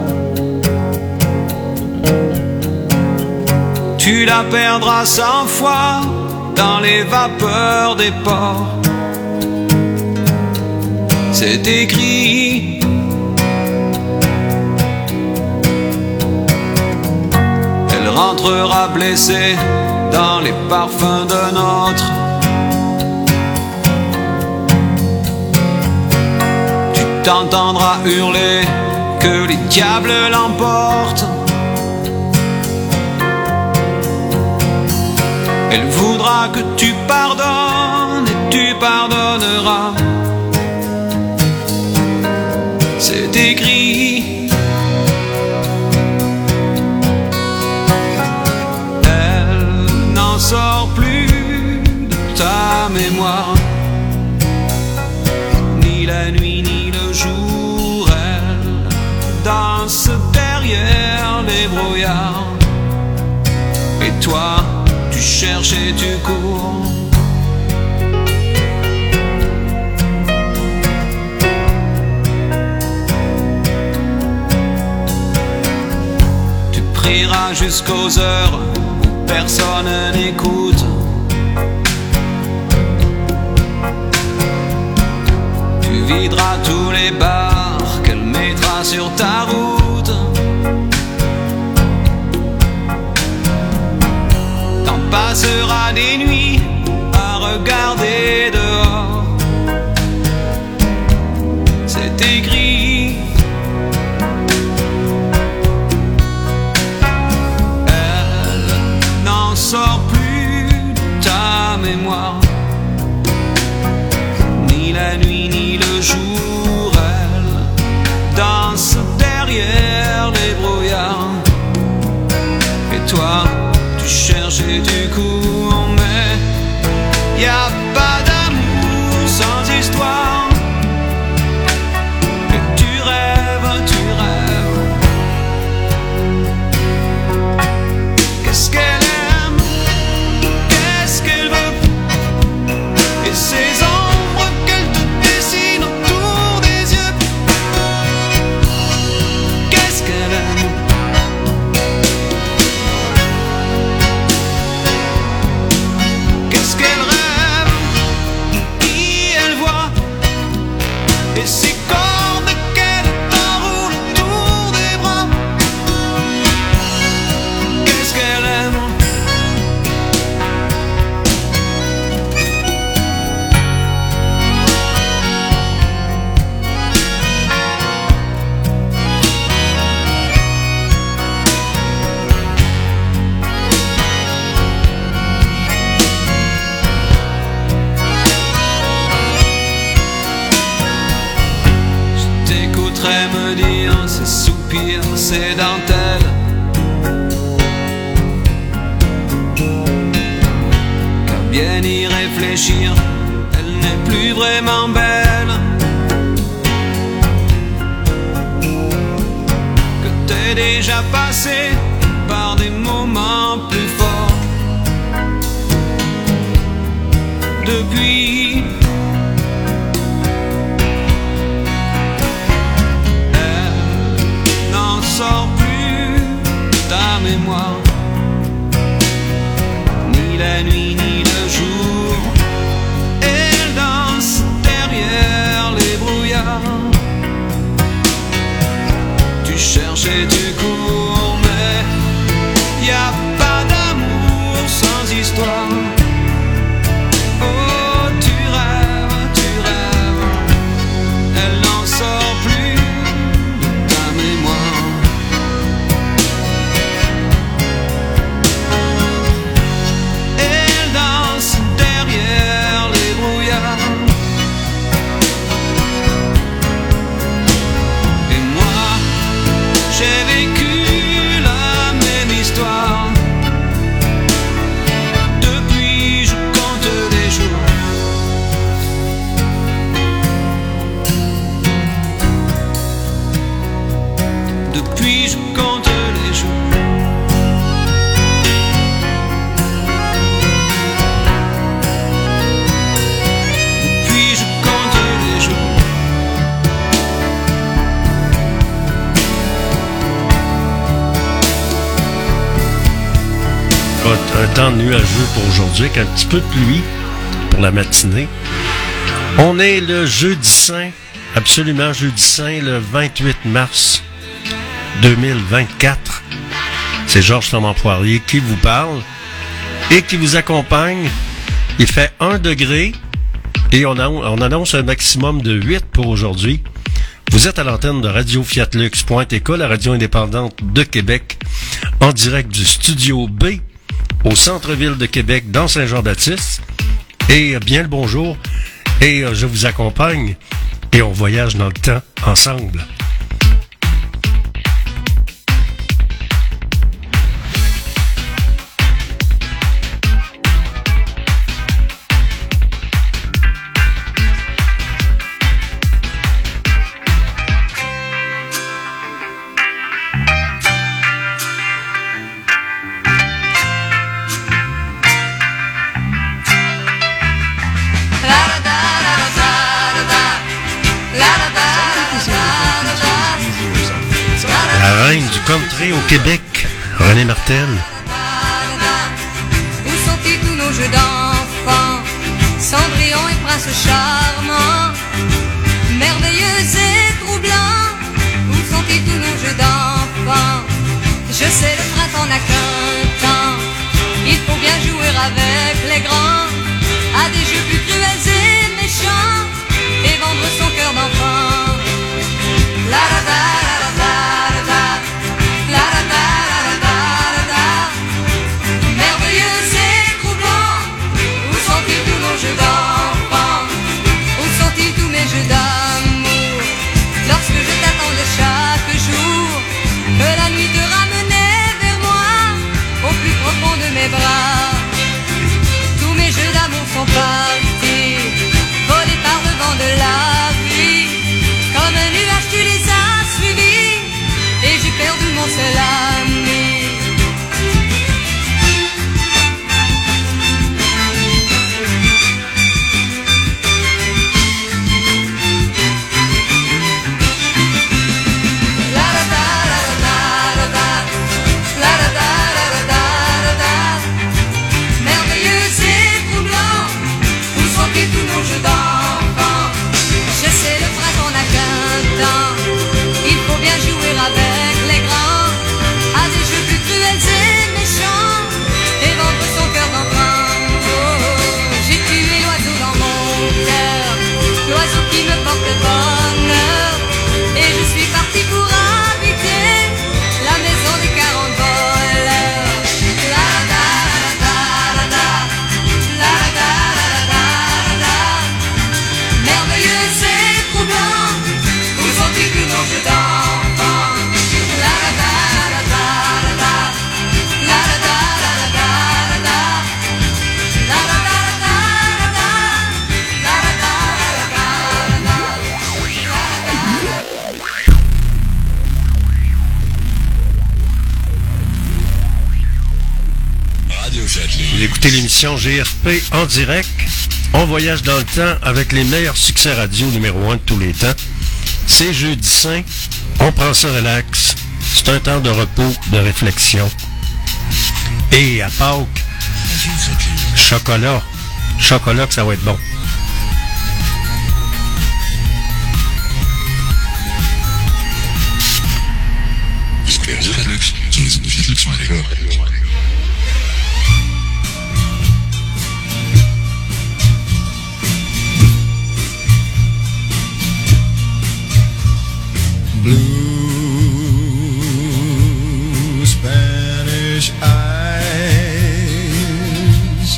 Tu la perdras cent fois dans les vapeurs des ports. C'est écrit. Elle rentrera blessée dans les parfums d'un autre. T'entendras hurler que les diables l'emportent. Elle voudra que tu pardonnes et tu pardonneras. C'est écrit. Elle n'en sort plus de ta mémoire. Ni la nuit ni le jour, elle danse derrière les brouillards. Et toi, tu cherches et tu cours. Tu prieras jusqu'aux heures où personne n'écoute. Tu videras tous les bars qu'elle mettra sur ta route. T'en passeras des nuits à regarder dehors. C'est écrit. Elle n'en sort plus de ta mémoire. Ni la nuit ni le jour, elle danse derrière les brouillards. Et toi, tu cherches et tu cours, mais y a pas d'amour sans histoire. Et tu rêves, tu rêves. Qu'est-ce qu'elle aime? Qu'est-ce qu'elle veut? Et ses ombres qu'elle te dessine autour des yeux. Qu'est-ce qu'elle aime? Qu'est-ce qu'elle rêve? Qui elle voit? Et ses cordes qu'elle t'enroule autour des bras. Qu'est-ce qu'elle aime? Je t'écouterai me dire ces soupirs, ces dentelles. Qu'à bien y réfléchir, elle n'est plus vraiment belle. Que t'es déjà passé par des moments plus forts. Depuis, elle n'en sort plus ta mémoire. Ni la nuit ni le jour, elle danse derrière les brouillards. Tu cherches et tu cours, mais y a pas d'amour sans histoire. Oh, tu rêves, tu rêves. Elle n'en sort plus de ta mémoire. Elle danse derrière les brouillards. Depuis je compte les jours. Depuis je compte les jours. Un temps nuageux pour aujourd'hui, avec un petit peu de pluie pour la matinée. On est le jeudi saint, absolument jeudi saint, le vingt-huit mars deux mille vingt-quatre. C'est Georges Thomas Poirier qui vous parle et qui vous accompagne. Il fait un degré et on, a, on annonce un maximum de huit pour aujourd'hui. Vous êtes à l'antenne de Radio Fiat Lux point T K, la radio indépendante de Québec, en direct du studio B au centre-ville de Québec, dans Saint-Jean-Baptiste. Et bien le bonjour. Et euh, je vous accompagne et on voyage dans le temps ensemble. La reine du country au Québec, René Martel. Où sont-ils tous nos jeux d'enfants, Cendrillon et Prince charmant, merveilleux et troublants? Où sont-ils tous nos jeux d'enfants? Je sais, le printemps n'a qu'un temps, il faut bien jouer avec les grands, à des jeux plus cruels et méchants, et vendre son cœur d'enfant. La la la la la la la la la la la, merveilleux et troublants. Où sont-ils tous nos jeux d'enfants? Où sont-ils tous mes jeux d'amour? Lorsque je t'attendais chaque jour, que la nuit te ramenait vers moi, au plus profond de mes bras. Tous mes jeux d'amour sont partis, volés par le vent de la pluie. Comme un nuage tu les as suivis, et j'ai perdu mon seul ami. La la la la la la la la la la la la, merveilleux et troublant. Où sont-ils tous nos jeux d'enfants? Je sais, le printemps n'a qu'un temps, il faut bien jouer avec les grands, à des jeux plus cruels et méchants, et vendre son cœur d'enfant. Oh, oh, j'ai tué l'oiseau dans mon cœur, l'oiseau qui me porte bonheur, et je suis parti pour habiter la maison des quarante voleurs. La la la la la la la la la la, merveilleux et troublant. Où sont-ils tous nos jeux d'enfants? La la la la la la la la la la la la la, la la la la la la, la la la la la la. Radio Châtelet. Vous écoutez l'émission G F P en direct. On voyage dans le temps avec les meilleurs succès radio numéro un de tous les temps. C'est jeudi saint. On prend ça relax. C'est un temps de repos, de réflexion. Et à Pâques, chocolat. Chocolat que ça va être bon. Radio Fiat Lux, sur les ondes de Fiat Lux point T K. Blue Spanish eyes,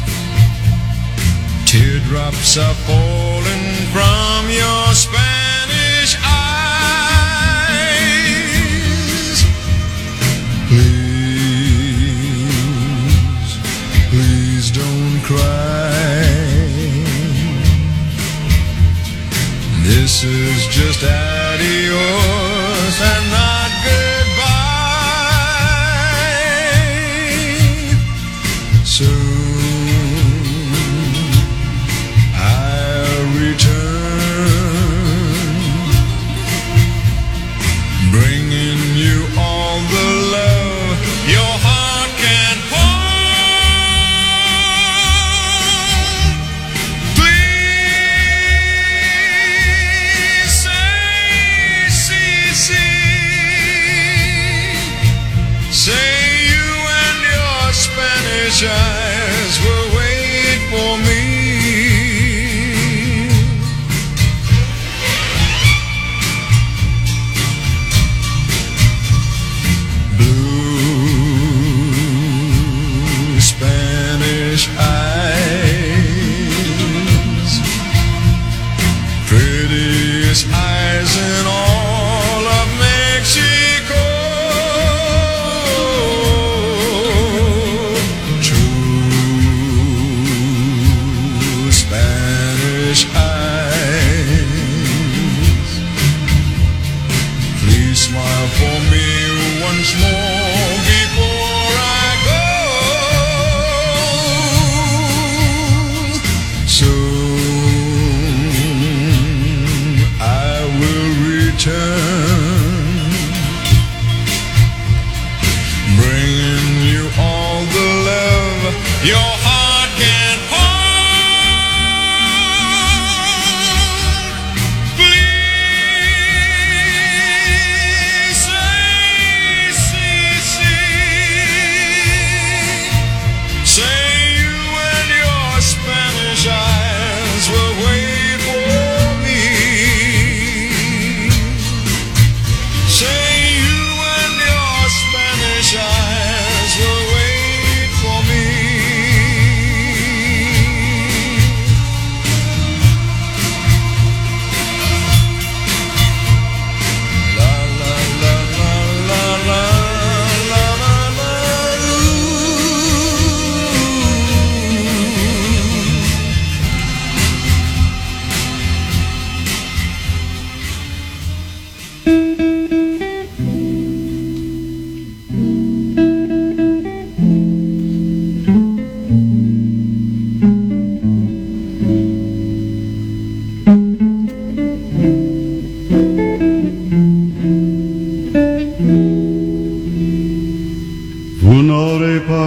teardrops are falling from your Spanish eyes. Please, please don't cry. This is just adios and not goodbye.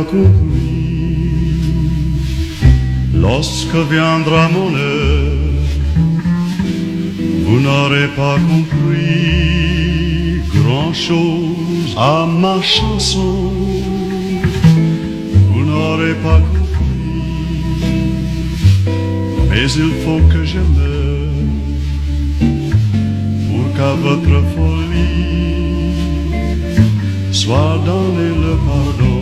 compris. Lorsque viendra mon heure, vous n'aurez pas compris grand-chose à ma chanson. Vous n'aurez pas compris, mais il faut que je meure pour qu'à votre folie soit donné le pardon.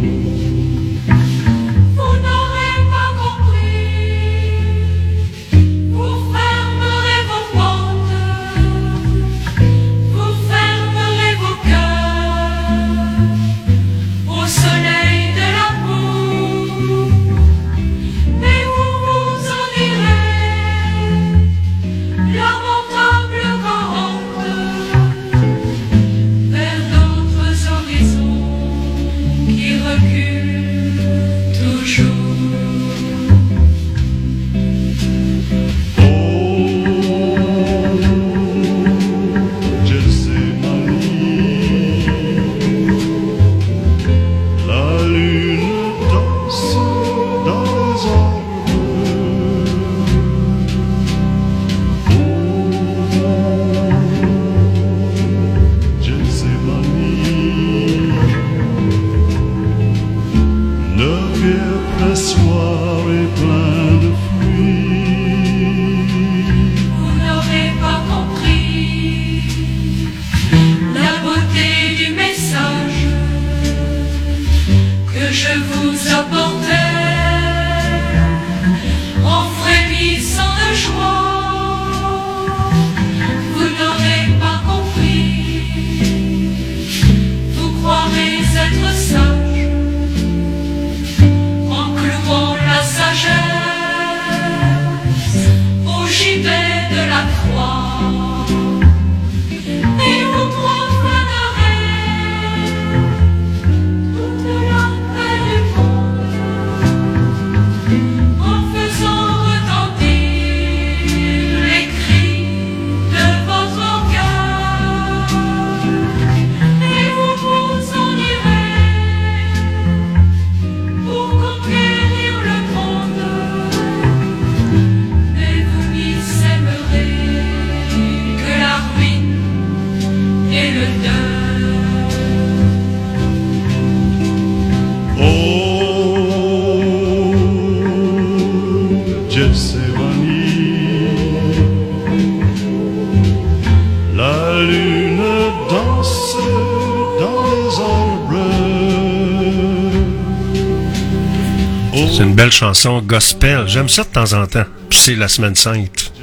C'est une belle chanson gospel. J'aime ça de temps en temps. Puis c'est la Semaine Sainte.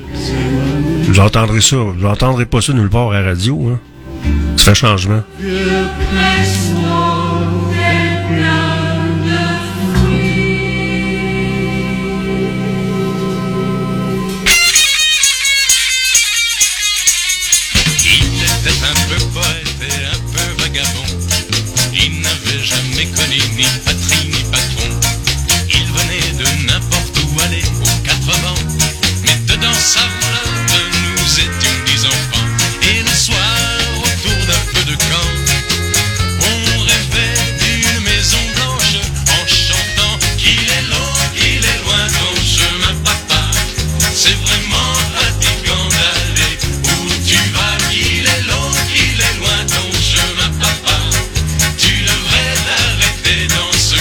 Vous entendrez ça. Vous n'entendrez pas ça nulle part à la radio. Hein? Ça fait changement. Dans ce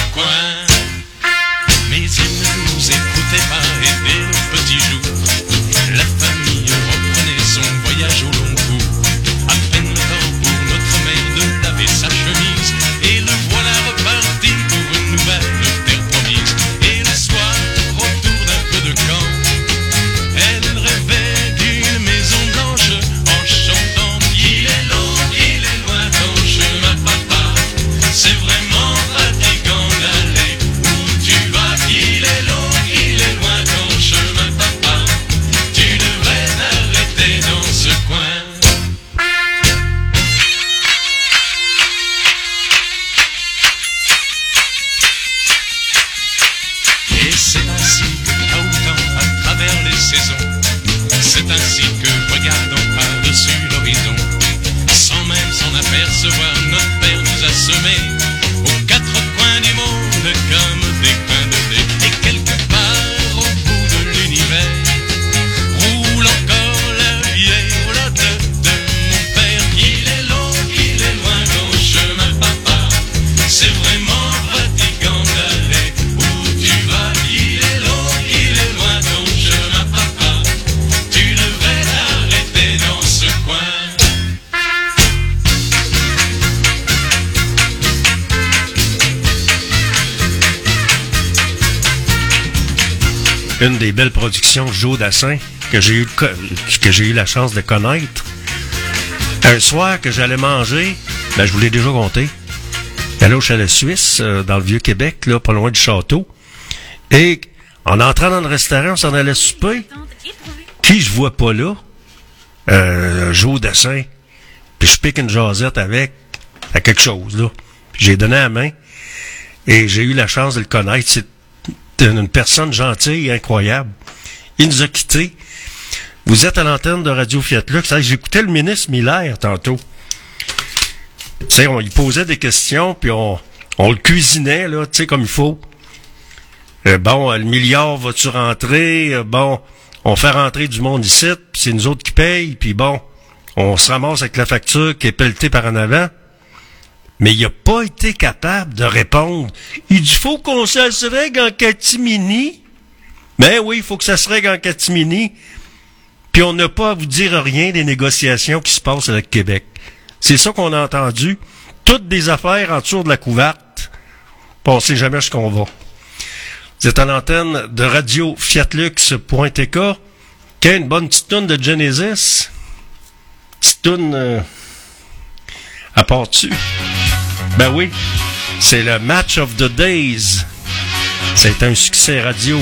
une des belles productions de Joe Dassin que j'ai eu, que j'ai eu la chance de connaître. Un soir que j'allais manger, ben je vous l'ai déjà compté, j'allais au Chalet Suisse, euh, dans le Vieux-Québec, là, pas loin du château. Et en entrant dans le restaurant, on s'en allait souper. Qui je vois pas là? Euh, Joe Dassin. Puis je pique une jasette avec, à quelque chose, là. Puis j'ai donné la main. Et j'ai eu la chance de le connaître. C'est une personne gentille et incroyable. Il nous a quittés. Vous êtes à l'antenne de Radio Fiat Lux. J'écoutais le ministre Miller tantôt. Tu sais, on lui posait des questions, puis on, on le cuisinait, là, tu sais, comme il faut. Euh, bon, le milliard va-tu rentrer? Euh, bon, on fait rentrer du monde ici, puis c'est nous autres qui payent, puis bon, on se ramasse avec la facture qui est pelletée par en avant. Mais il n'a pas été capable de répondre. Il dit, faut qu'on s'assègue en catimini. Ben oui, il faut que ça se règle en catimini. Puis on n'a pas à vous dire rien des négociations qui se passent avec Québec. C'est ça qu'on a entendu. Toutes des affaires en dessous de la couverte. Puis on sait jamais ce qu'on va. Vous êtes à l'antenne de radio fiatlux point t k. Qu'est une bonne petite toune de Genesis? Petite toune euh, à part-tu? Ben oui, c'est le Match of the Days. C'est un succès radio.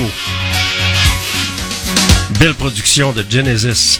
Belle production de Genesis.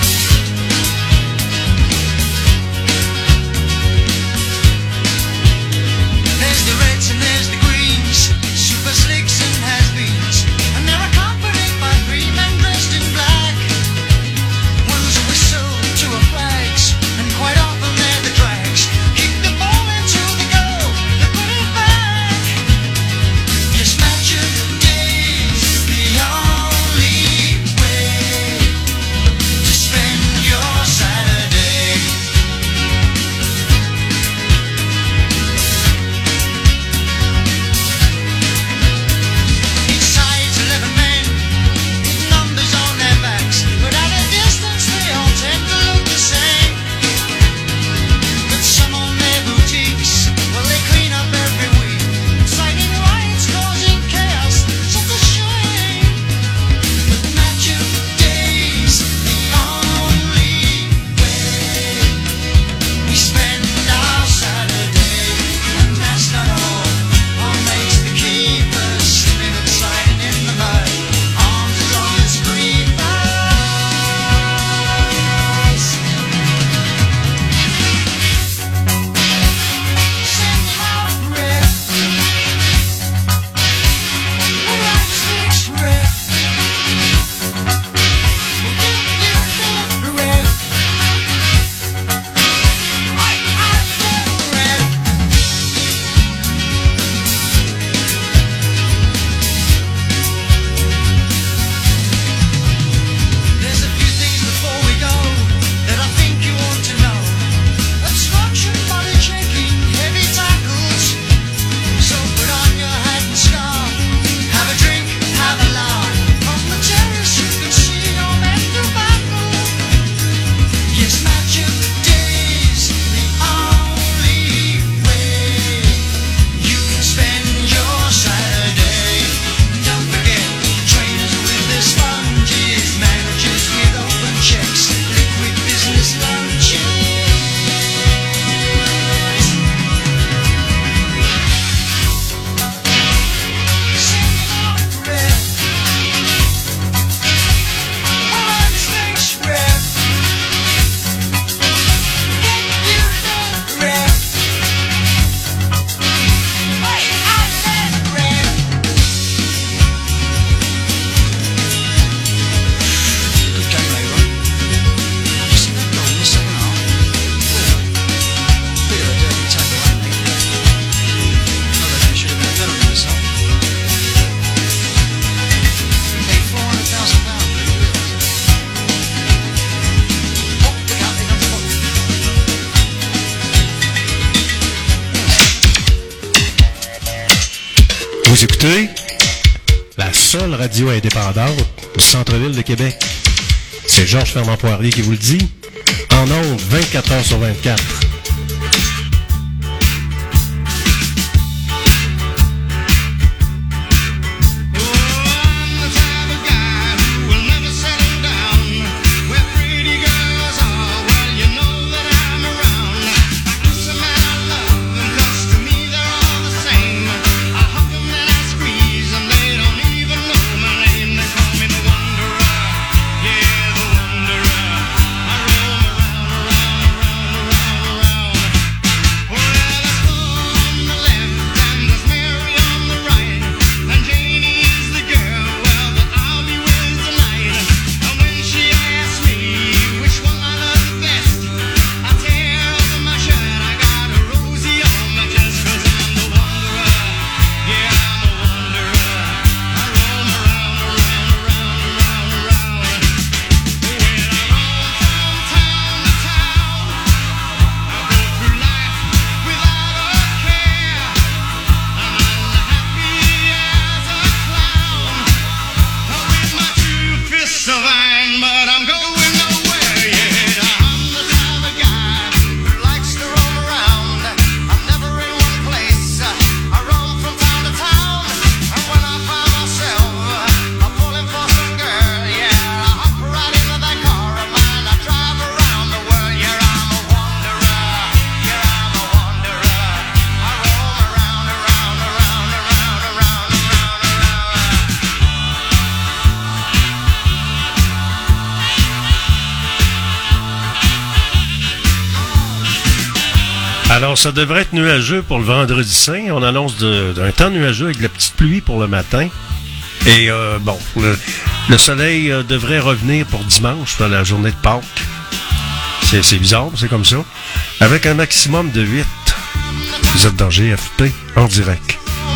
Vous écoutez la seule radio indépendante du centre-ville de Québec. C'est Georges Fernand Poirier qui vous le dit. En ondes, vingt-quatre heures sur vingt-quatre. One time Alors, ça devrait être nuageux pour le vendredi saint. On annonce de, d'un temps nuageux avec de la petite pluie pour le matin. Et euh, bon, le, le soleil euh, devrait revenir pour dimanche, pour la journée de Pâques. C'est, c'est bizarre, c'est comme ça. Avec un maximum de huit. Vous êtes dans G F P en direct.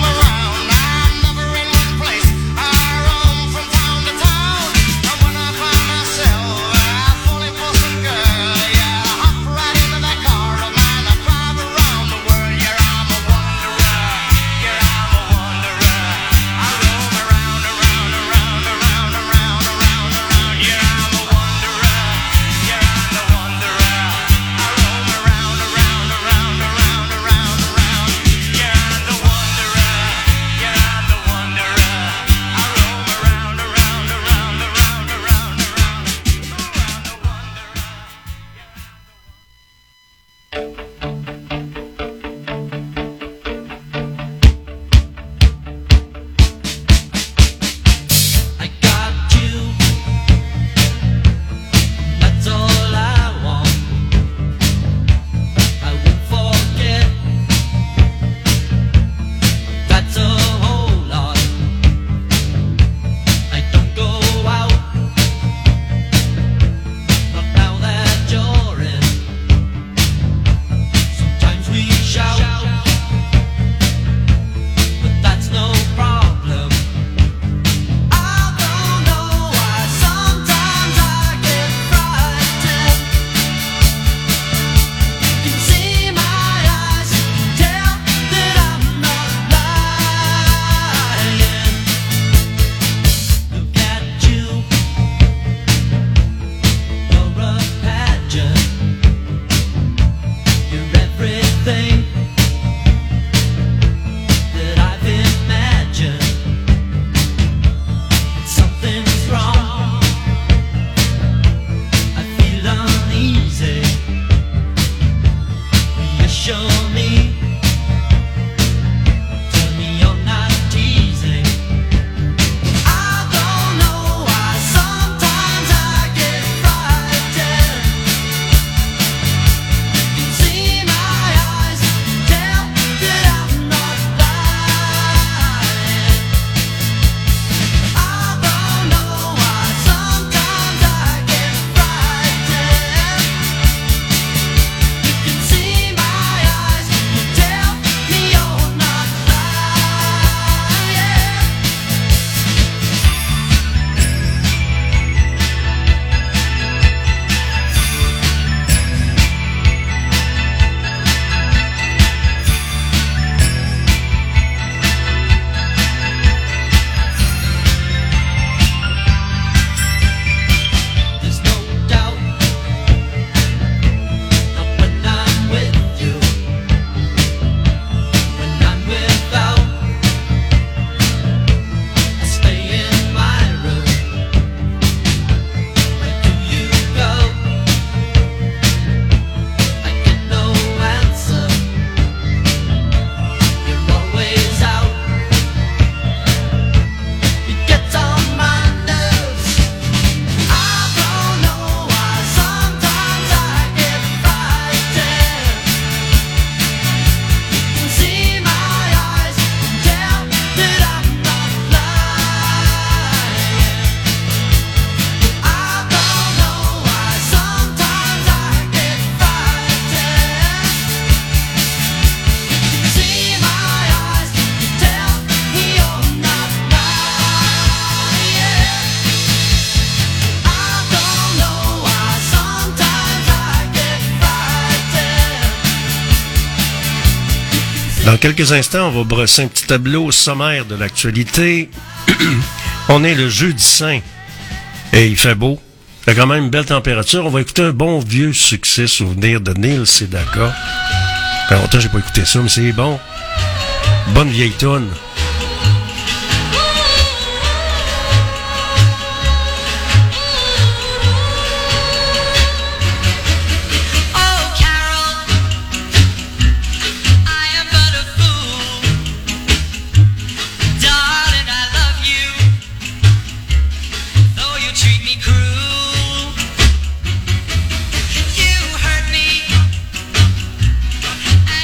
Dans quelques instants, on va brosser un petit tableau sommaire de l'actualité. On est le jeudi saint et il fait beau. Il y a quand même une belle température. On va écouter un bon vieux succès souvenir de Neil Sedaka. Ça fait longtemps que j'ai pas écouté ça, mais c'est bon. Bonne vieille toune. I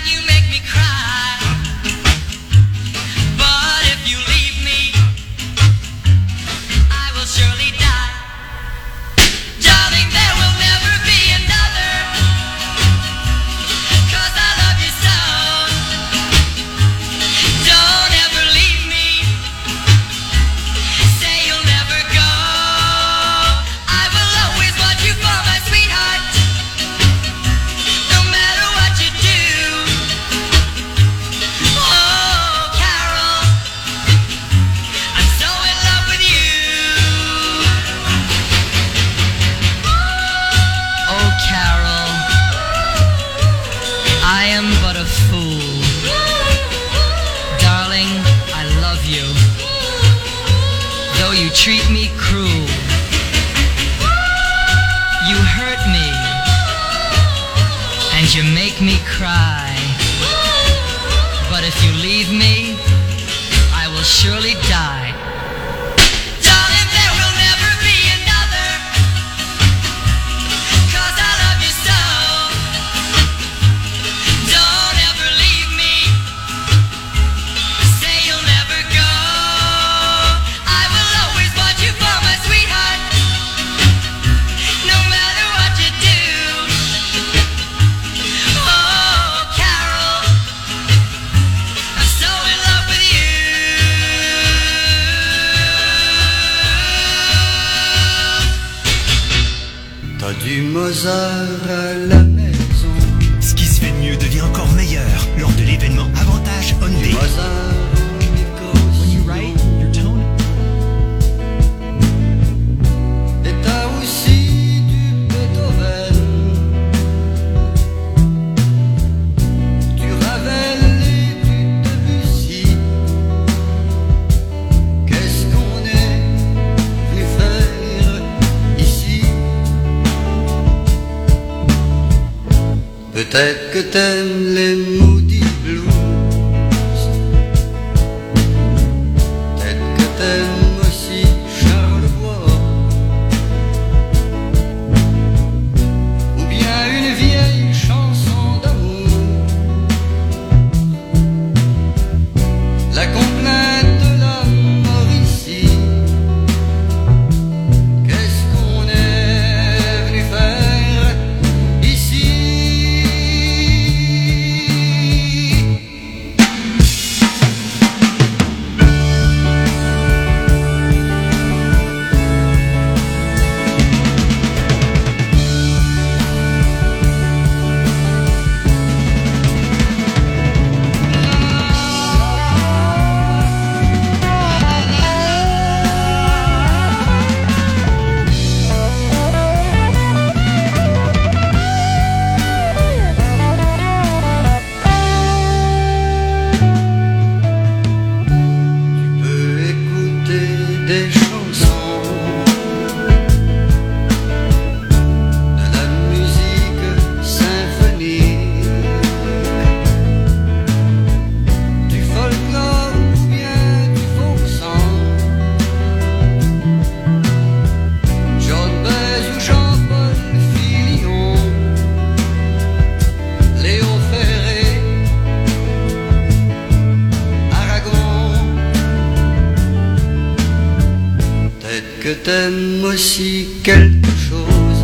treat me cruel. You hurt me, and you make me cry. But if you leave me, I will surely die. Darling, there will never be another, 'cause I love you so. Don't ever leave me, say you'll never go. I will always want you for my sweetheart, no matter what you do. Oh, Carol, I'm so in love with you. T'as du Mozart à la maison. Ce qui se fait de mieux devient encore meilleur lors de l'événement Avantage Hyundai. When you write, your tone. Et t'as aussi du Beethoven. Du Ravel et du Debussy. Qu'est-ce qu'on est venu faire ici? Peut-être que t'aimes les Moody Blues. Peut-être que t'aimes aussi Charlevoix. Ou bien une vieille chanson d'amour. La complainte de la Mauricie. Qu'est-ce qu'on est venu faire ici? Tu peux écouter des chansons, de la musique symphonique, du folklore ou bien du folk song. John Baez ou Jean-Paul Fillon, Léo Ferré, Aragon. Peut-être que t'aimes aussi quelque chose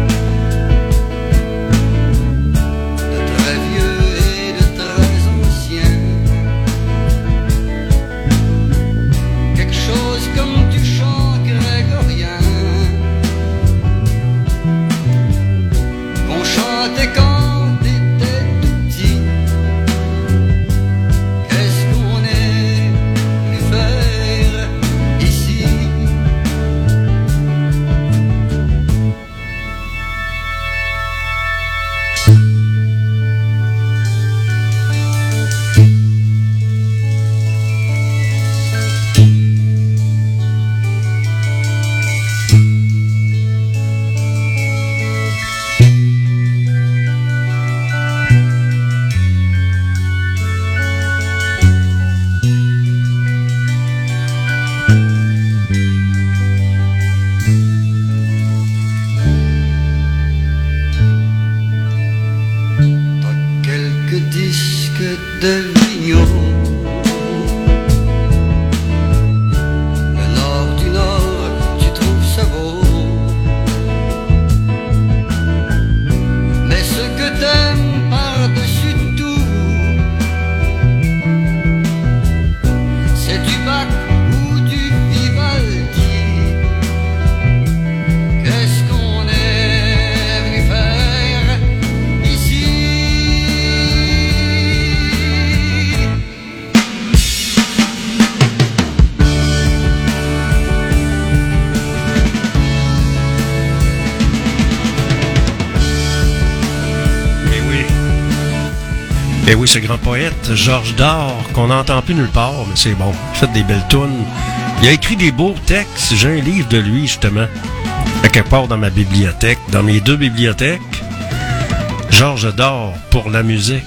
de très vieux et de très ancien. Quelque chose comme du chant grégorien qu'on chantait quand t'étais tout petit. Qu'est-ce qu'on est venu faire ici? T'as quelques disques de vigneaux. Le nord du nord, tu trouves ça beau. Mais ce que t'aimes par-dessus tout, c'est du Bach ou du Vivaldi. Qu'est-ce qu'on est venu faire ici? Ben oui, ce grand poète, Georges Dard, qu'on n'entend plus nulle part, mais c'est bon. Il fait des belles tunes. Il a écrit des beaux textes. J'ai un livre de lui, justement, à quelque part dans ma bibliothèque, dans mes deux bibliothèques. Georges Dor pour la musique.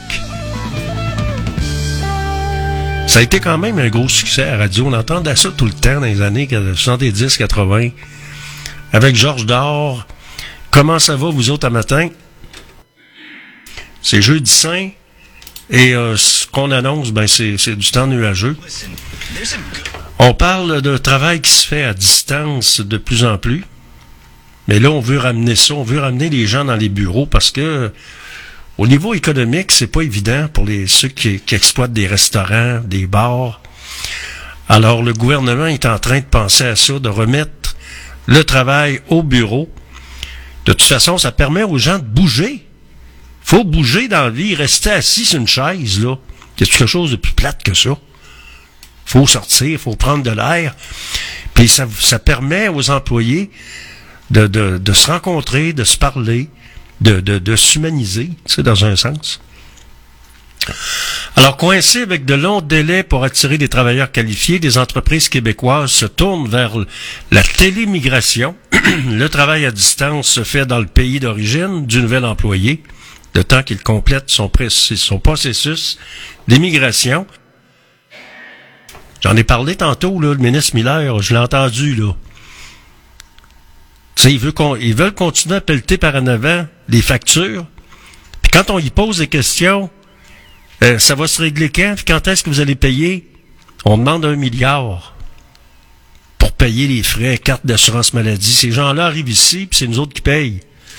Ça a été quand même un gros succès à la radio. On entendait ça tout le temps dans les années soixante-dix quatre-vingts. Avec Georges Dor. Comment ça va, vous autres, à matin? C'est jeudi saint. Et euh, ce qu'on annonce, ben c'est, c'est du temps nuageux. On parle d'un travail qui se fait à distance de plus en plus. Mais là, on veut ramener ça. On veut ramener les gens dans les bureaux parce que au niveau économique, c'est pas évident pour les ceux qui, qui exploitent des restaurants, des bars. Alors, le gouvernement est en train de penser à ça, de remettre le travail au bureau. De toute façon, ça permet aux gens de bouger. Faut bouger dans la vie, rester assis sur une chaise, là. C'est quelque chose de plus plate que ça. Faut sortir, faut prendre de l'air. Puis ça, ça permet aux employés de, de, de se rencontrer, de se parler, de, de, de s'humaniser, tu sais, dans un sens. Alors, coincé avec de longs délais pour attirer des travailleurs qualifiés, des entreprises québécoises se tournent vers la télémigration. Le travail à distance se fait dans le pays d'origine du nouvel employé, le temps qu'il complète son, son processus d'immigration. J'en ai parlé tantôt, là, le ministre Miller, je l'ai entendu, là. Tu sais, il veut qu'on, ils veulent continuer à pelleter par en avant les factures. Puis quand on y pose des questions, euh, ça va se régler quand? Puis quand est-ce que vous allez payer? On demande un milliard pour payer les frais, carte d'assurance maladie. Ces gens-là arrivent ici, puis c'est nous autres qui payent.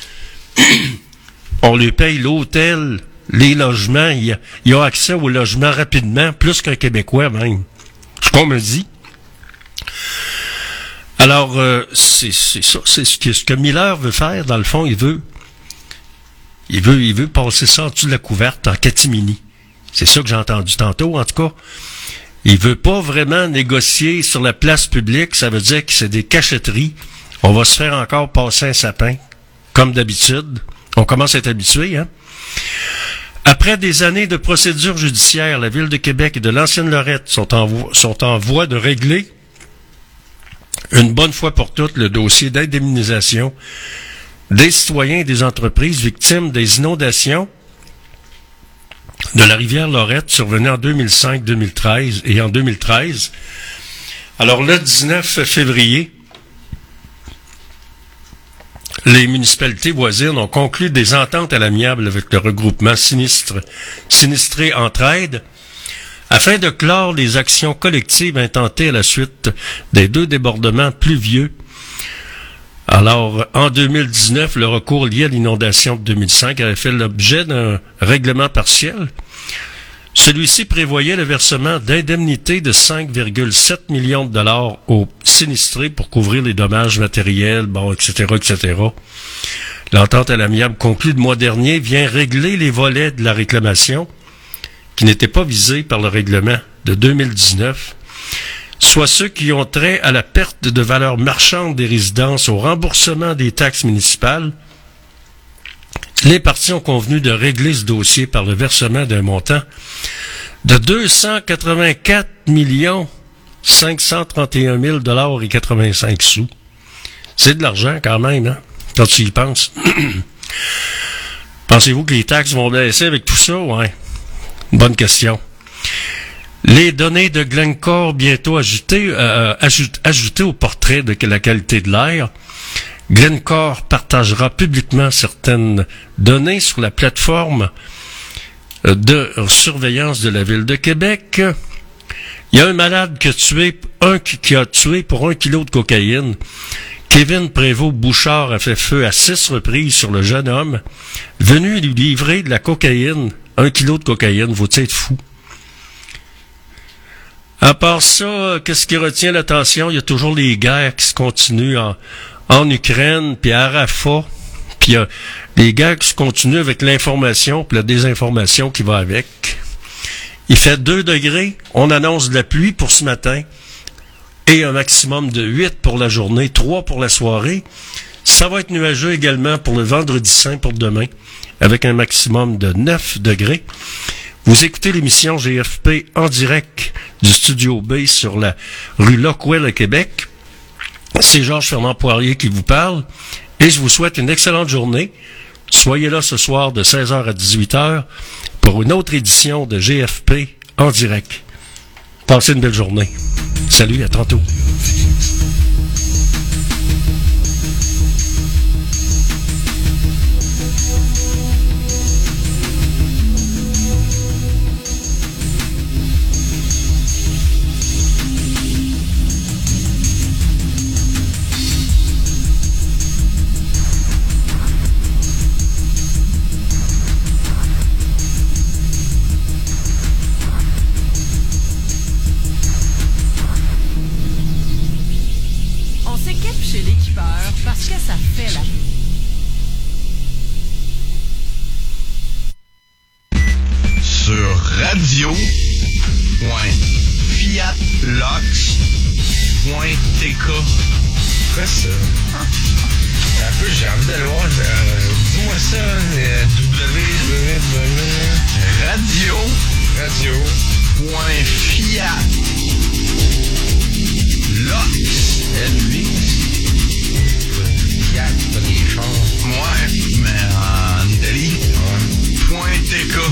On leur paye l'hôtel, les logements. Ils il ont accès au logement rapidement, plus qu'un Québécois même. Ce qu'on me dit. Alors, euh, c'est, c'est ça, c'est ce que, ce que Miller veut faire, dans le fond, il veut, il veut, il veut passer ça en dessous de la couverte, en catimini. C'est ça que j'ai entendu tantôt, en tout cas. Il veut pas vraiment négocier sur la place publique, ça veut dire que c'est des cachotteries. On va se faire encore passer un sapin, comme d'habitude. On commence à être habitué, hein. Après des années de procédures judiciaires, la Ville de Québec et de l'Ancienne-Lorette sont en, vo- sont en voie de régler une bonne fois pour toutes le dossier d'indemnisation des citoyens et des entreprises victimes des inondations de la rivière Lorette survenue en deux mille cinq deux mille treize et en deux mille treize. Alors le dix-neuf février, les municipalités voisines ont conclu des ententes à l'amiable avec le regroupement sinistre, Sinistré Entraide afin de clore les actions collectives intentées à la suite des deux débordements pluvieux. Alors, en deux mille dix-neuf, le recours lié à l'inondation de deux mille cinq avait fait l'objet d'un règlement partiel. Celui-ci prévoyait le versement d'indemnités de cinq virgule sept millions de dollars aux sinistrés pour couvrir les dommages matériels, bon, et cetera, et cetera. L'entente à l'amiable conclue le mois dernier vient régler les volets de la réclamation qui n'étaient pas visés par le règlement de deux mille dix-neuf, soit ceux qui ont trait à la perte de valeur marchande des résidences, au remboursement des taxes municipales. Les parties ont convenu de régler ce dossier par le versement d'un montant de deux cent quatre-vingt-quatre millions cinq cent trente et un mille dollars et quatre-vingt-cinq sous. C'est de l'argent quand même, hein, quand tu y penses. Pensez-vous que les taxes vont baisser avec tout ça? Ouais. Bonne question. Les données de Glencore bientôt ajoutées, euh, ajout, ajoutées au portrait de la qualité de l'air. Glencore partagera publiquement certaines données sur la plateforme de surveillance de la Ville de Québec. Il y a un malade qui a tué, un qui, qui a tué pour un kilo de cocaïne. Kevin Prévost-Bouchard a fait feu à six reprises sur le jeune homme, venu lui livrer de la cocaïne. Un kilo de cocaïne, faut-il être fou? À part ça, qu'est-ce qui retient l'attention? Il y a toujours les guerres qui se continuent en, en Ukraine, puis à Rafah, puis il y a les guerres qui se continuent avec l'information, puis la désinformation qui va avec. Il fait deux degrés, on annonce de la pluie pour ce matin, et un maximum de huit pour la journée, trois pour la soirée. Ça va être nuageux également pour le vendredi saint pour demain, avec un maximum de neuf degrés. Vous écoutez l'émission G F P en direct du Studio B sur la rue Lockwell à Québec. C'est Georges-Fernand Poirier qui vous parle et je vous souhaite une excellente journée. Soyez là ce soir de seize heures à dix-huit heures pour une autre édition de G F P en direct. Passez une belle journée. Salut, à tantôt. Parce que ça fait la sur radio point fiat lox point t k. Quoi ça? Un peu, j'ai envie d'aller voir. Euh, Dis-moi ça. Euh, w, w, w, radio. Radio. Point fiat lox. L-V. Pas des chars. Ouais, mais en Italie. Ouais. Point T K.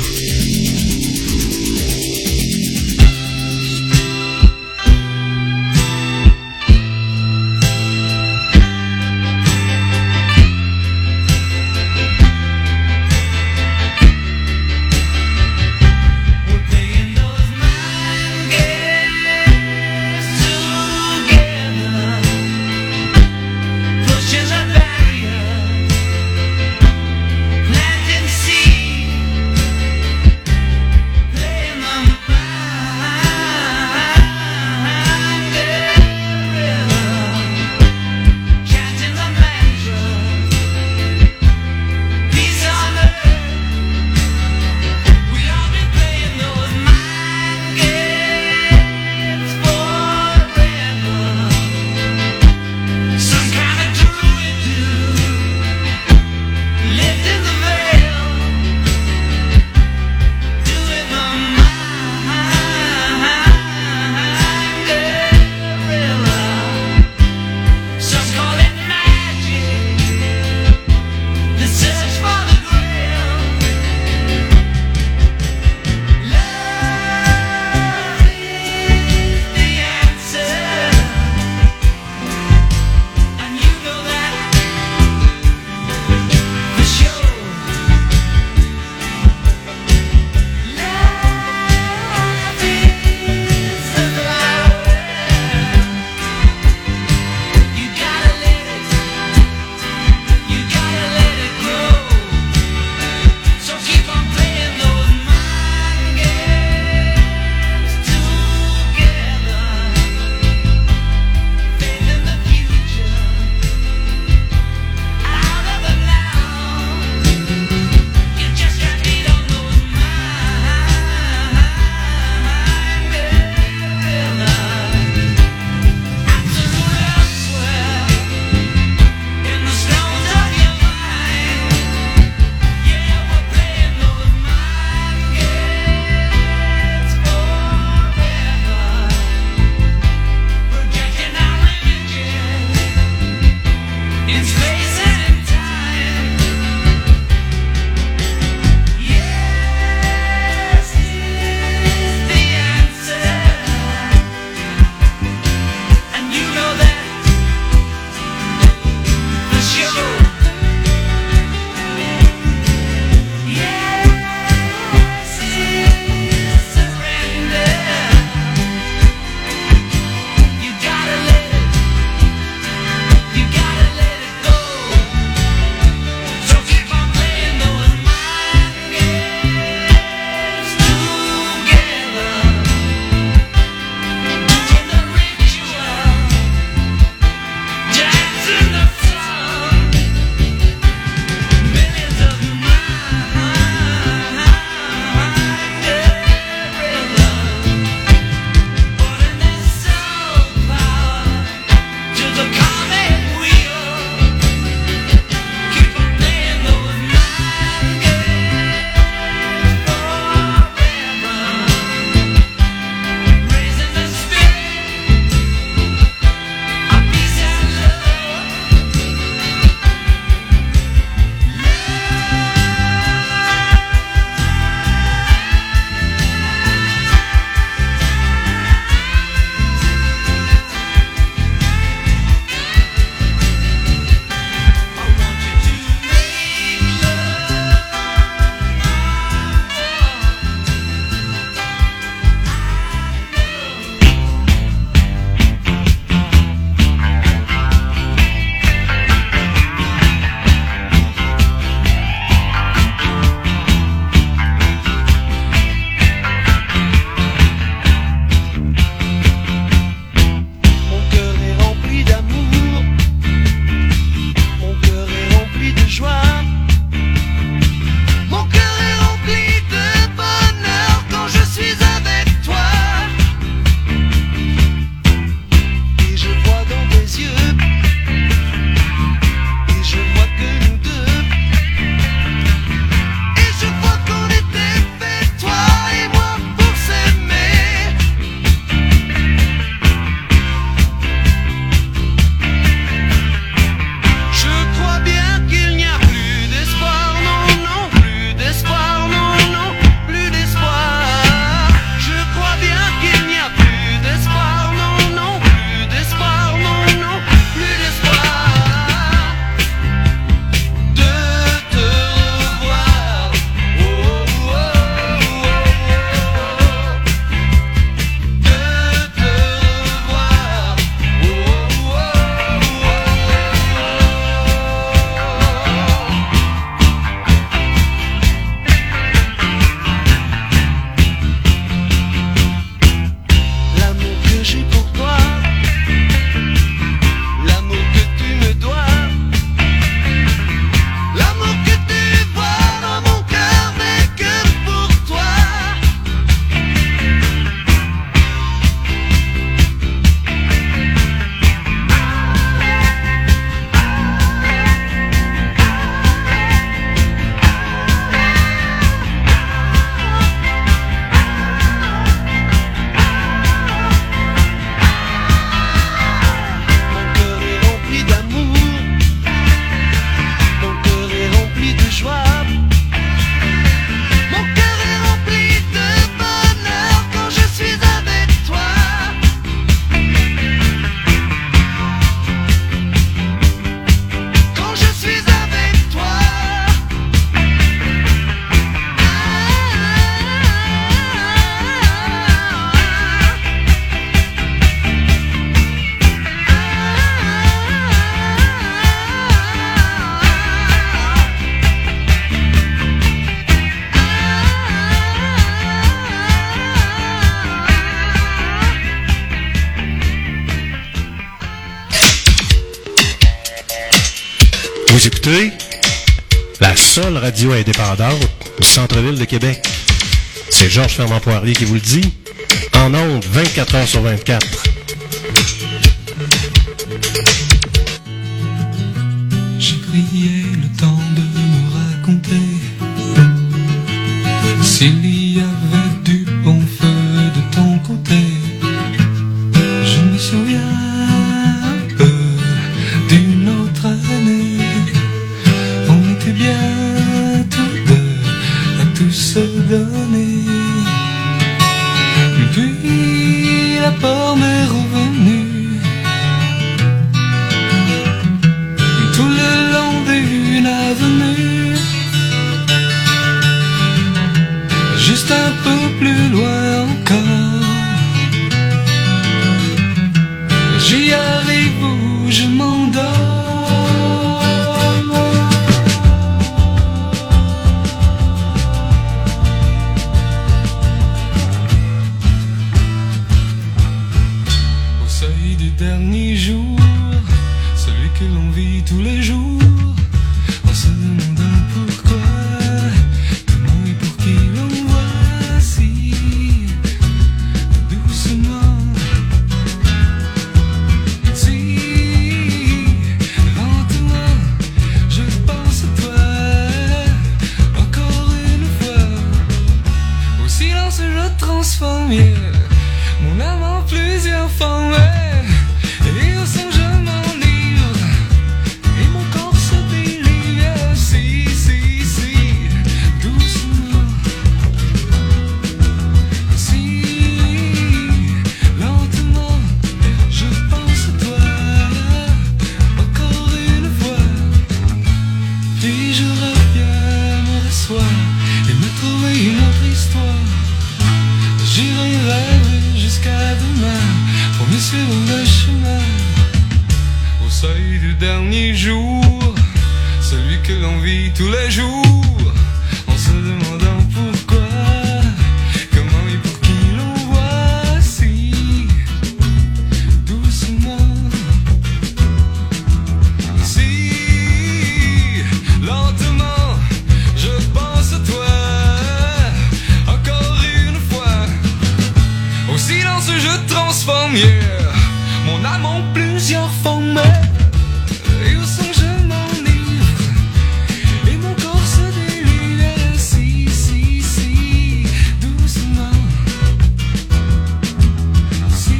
écoutez la seule radio indépendante du centre-ville de Québec. C'est Georges Fernand Poirier qui vous le dit. En ondes, vingt-quatre heures sur vingt-quatre. J'ai prié le temps de me raconter s'il y avait du bon feu de ton côté. Je me souviens un peu d'une autre année. On était bien tous deux à tout se donner. Puis la peur m'est revenue tout le long d'une avenue, juste un peu plus loin encore. J'y arrive où je m'endors. Au seuil du dernier jour, celui que l'on vit tous les jours, en se demandant pourquoi, comment et pour qui l'on voit si doucement, si lentement, je pense à toi, encore une fois. Au silence je transforme yeah, mon âme en plusieurs formes, et au son je m'enivre, et mon corps se délivre, si, si, si, doucement, si, lentement, je pense à toi, encore une fois, puis je reviens me rasseoir, et me trouver une autre histoire. J'irai rêver jusqu'à demain pour me suivre le chemin. Au seuil du dernier jour, celui que l'on vit tous les jours, en se demandant pourquoi, comment et pour qui l'on voit si doucement, si lentement, je pense à toi. Au silence je transforme yeah, mon âme en plusieurs formes, et au son je m'enivre, et mon corps se délivre, si, si, si, doucement, si,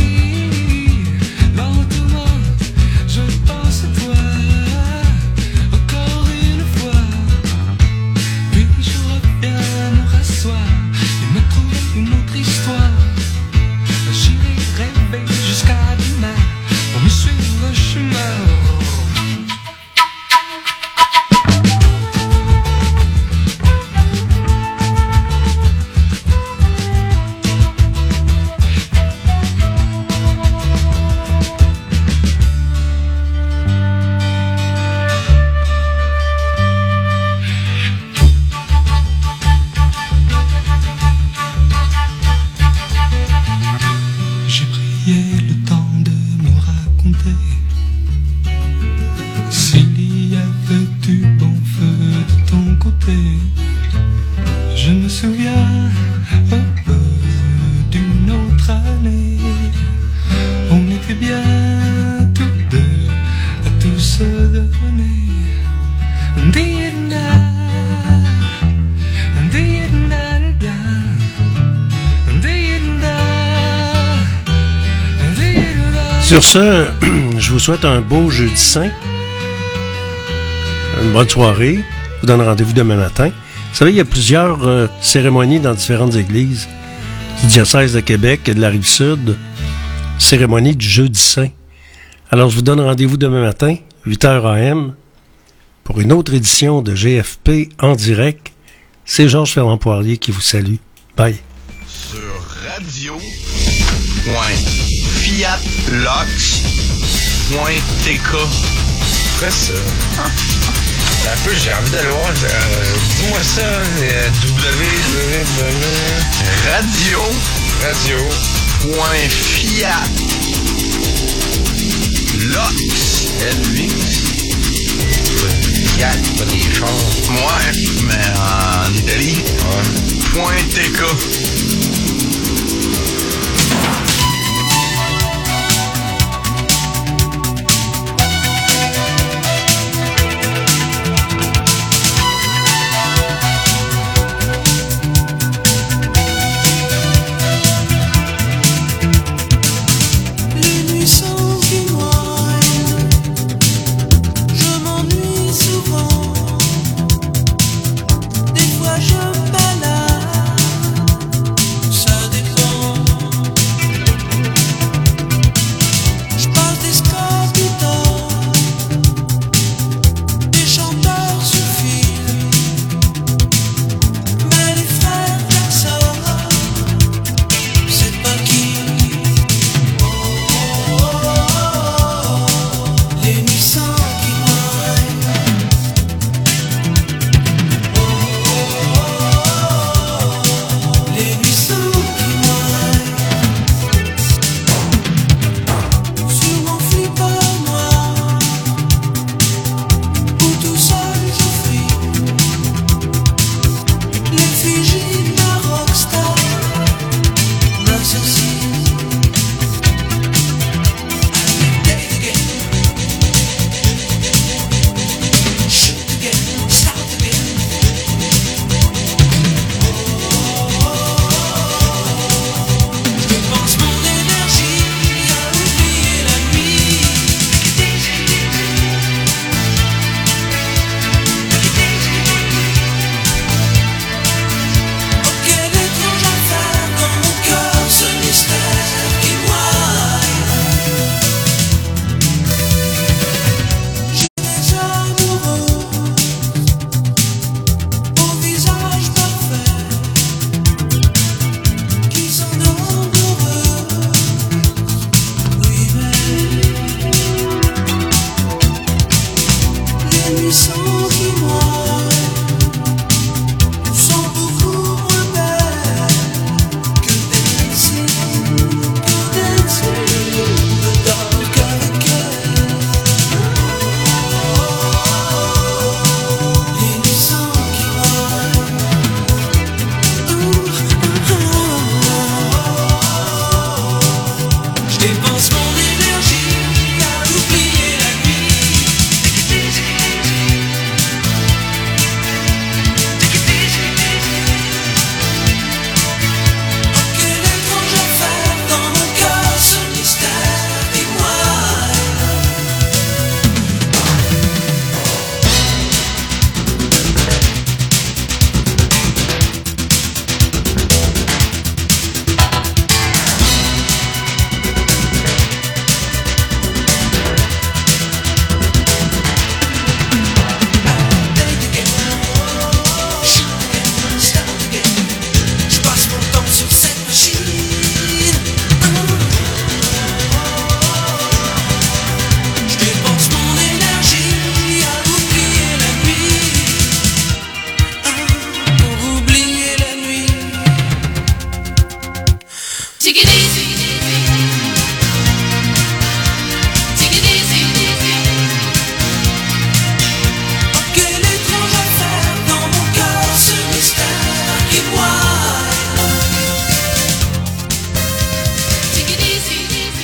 lentement, je pense à toi, encore une fois, puis je reviens me rasseoir, et me trouver une autre histoire. J'irai rêver jusqu'à demain pour me suivre le chemin. J'ai prié le temps de me raconter s'il y avait du bon feu de ton côté. Je me souviens un peu d'une autre année. On était bien tous deux à tout se donner. Dina, dina, dina. Sur ce, je vous souhaite un beau jeudi saint, une bonne soirée. Je vous donne rendez-vous demain matin. Vous savez, il y a plusieurs euh, cérémonies dans différentes églises du diocèse de Québec et de la Rive-Sud. Cérémonie du jeudi saint. Alors, je vous donne rendez-vous demain matin, huit heures A M, pour une autre édition de G F P en direct. C'est Georges Fernand Poirier qui vous salue. Bye. Sur radio point fiat lox point t k. Quoi ça? Un peu, j'ai envie d'aller voir. Euh, dis-moi ça. Euh, w radio radio point fiat lox. L V Fiat, pas des chars. Ouais, mais en Italie. Ouais. Point T K.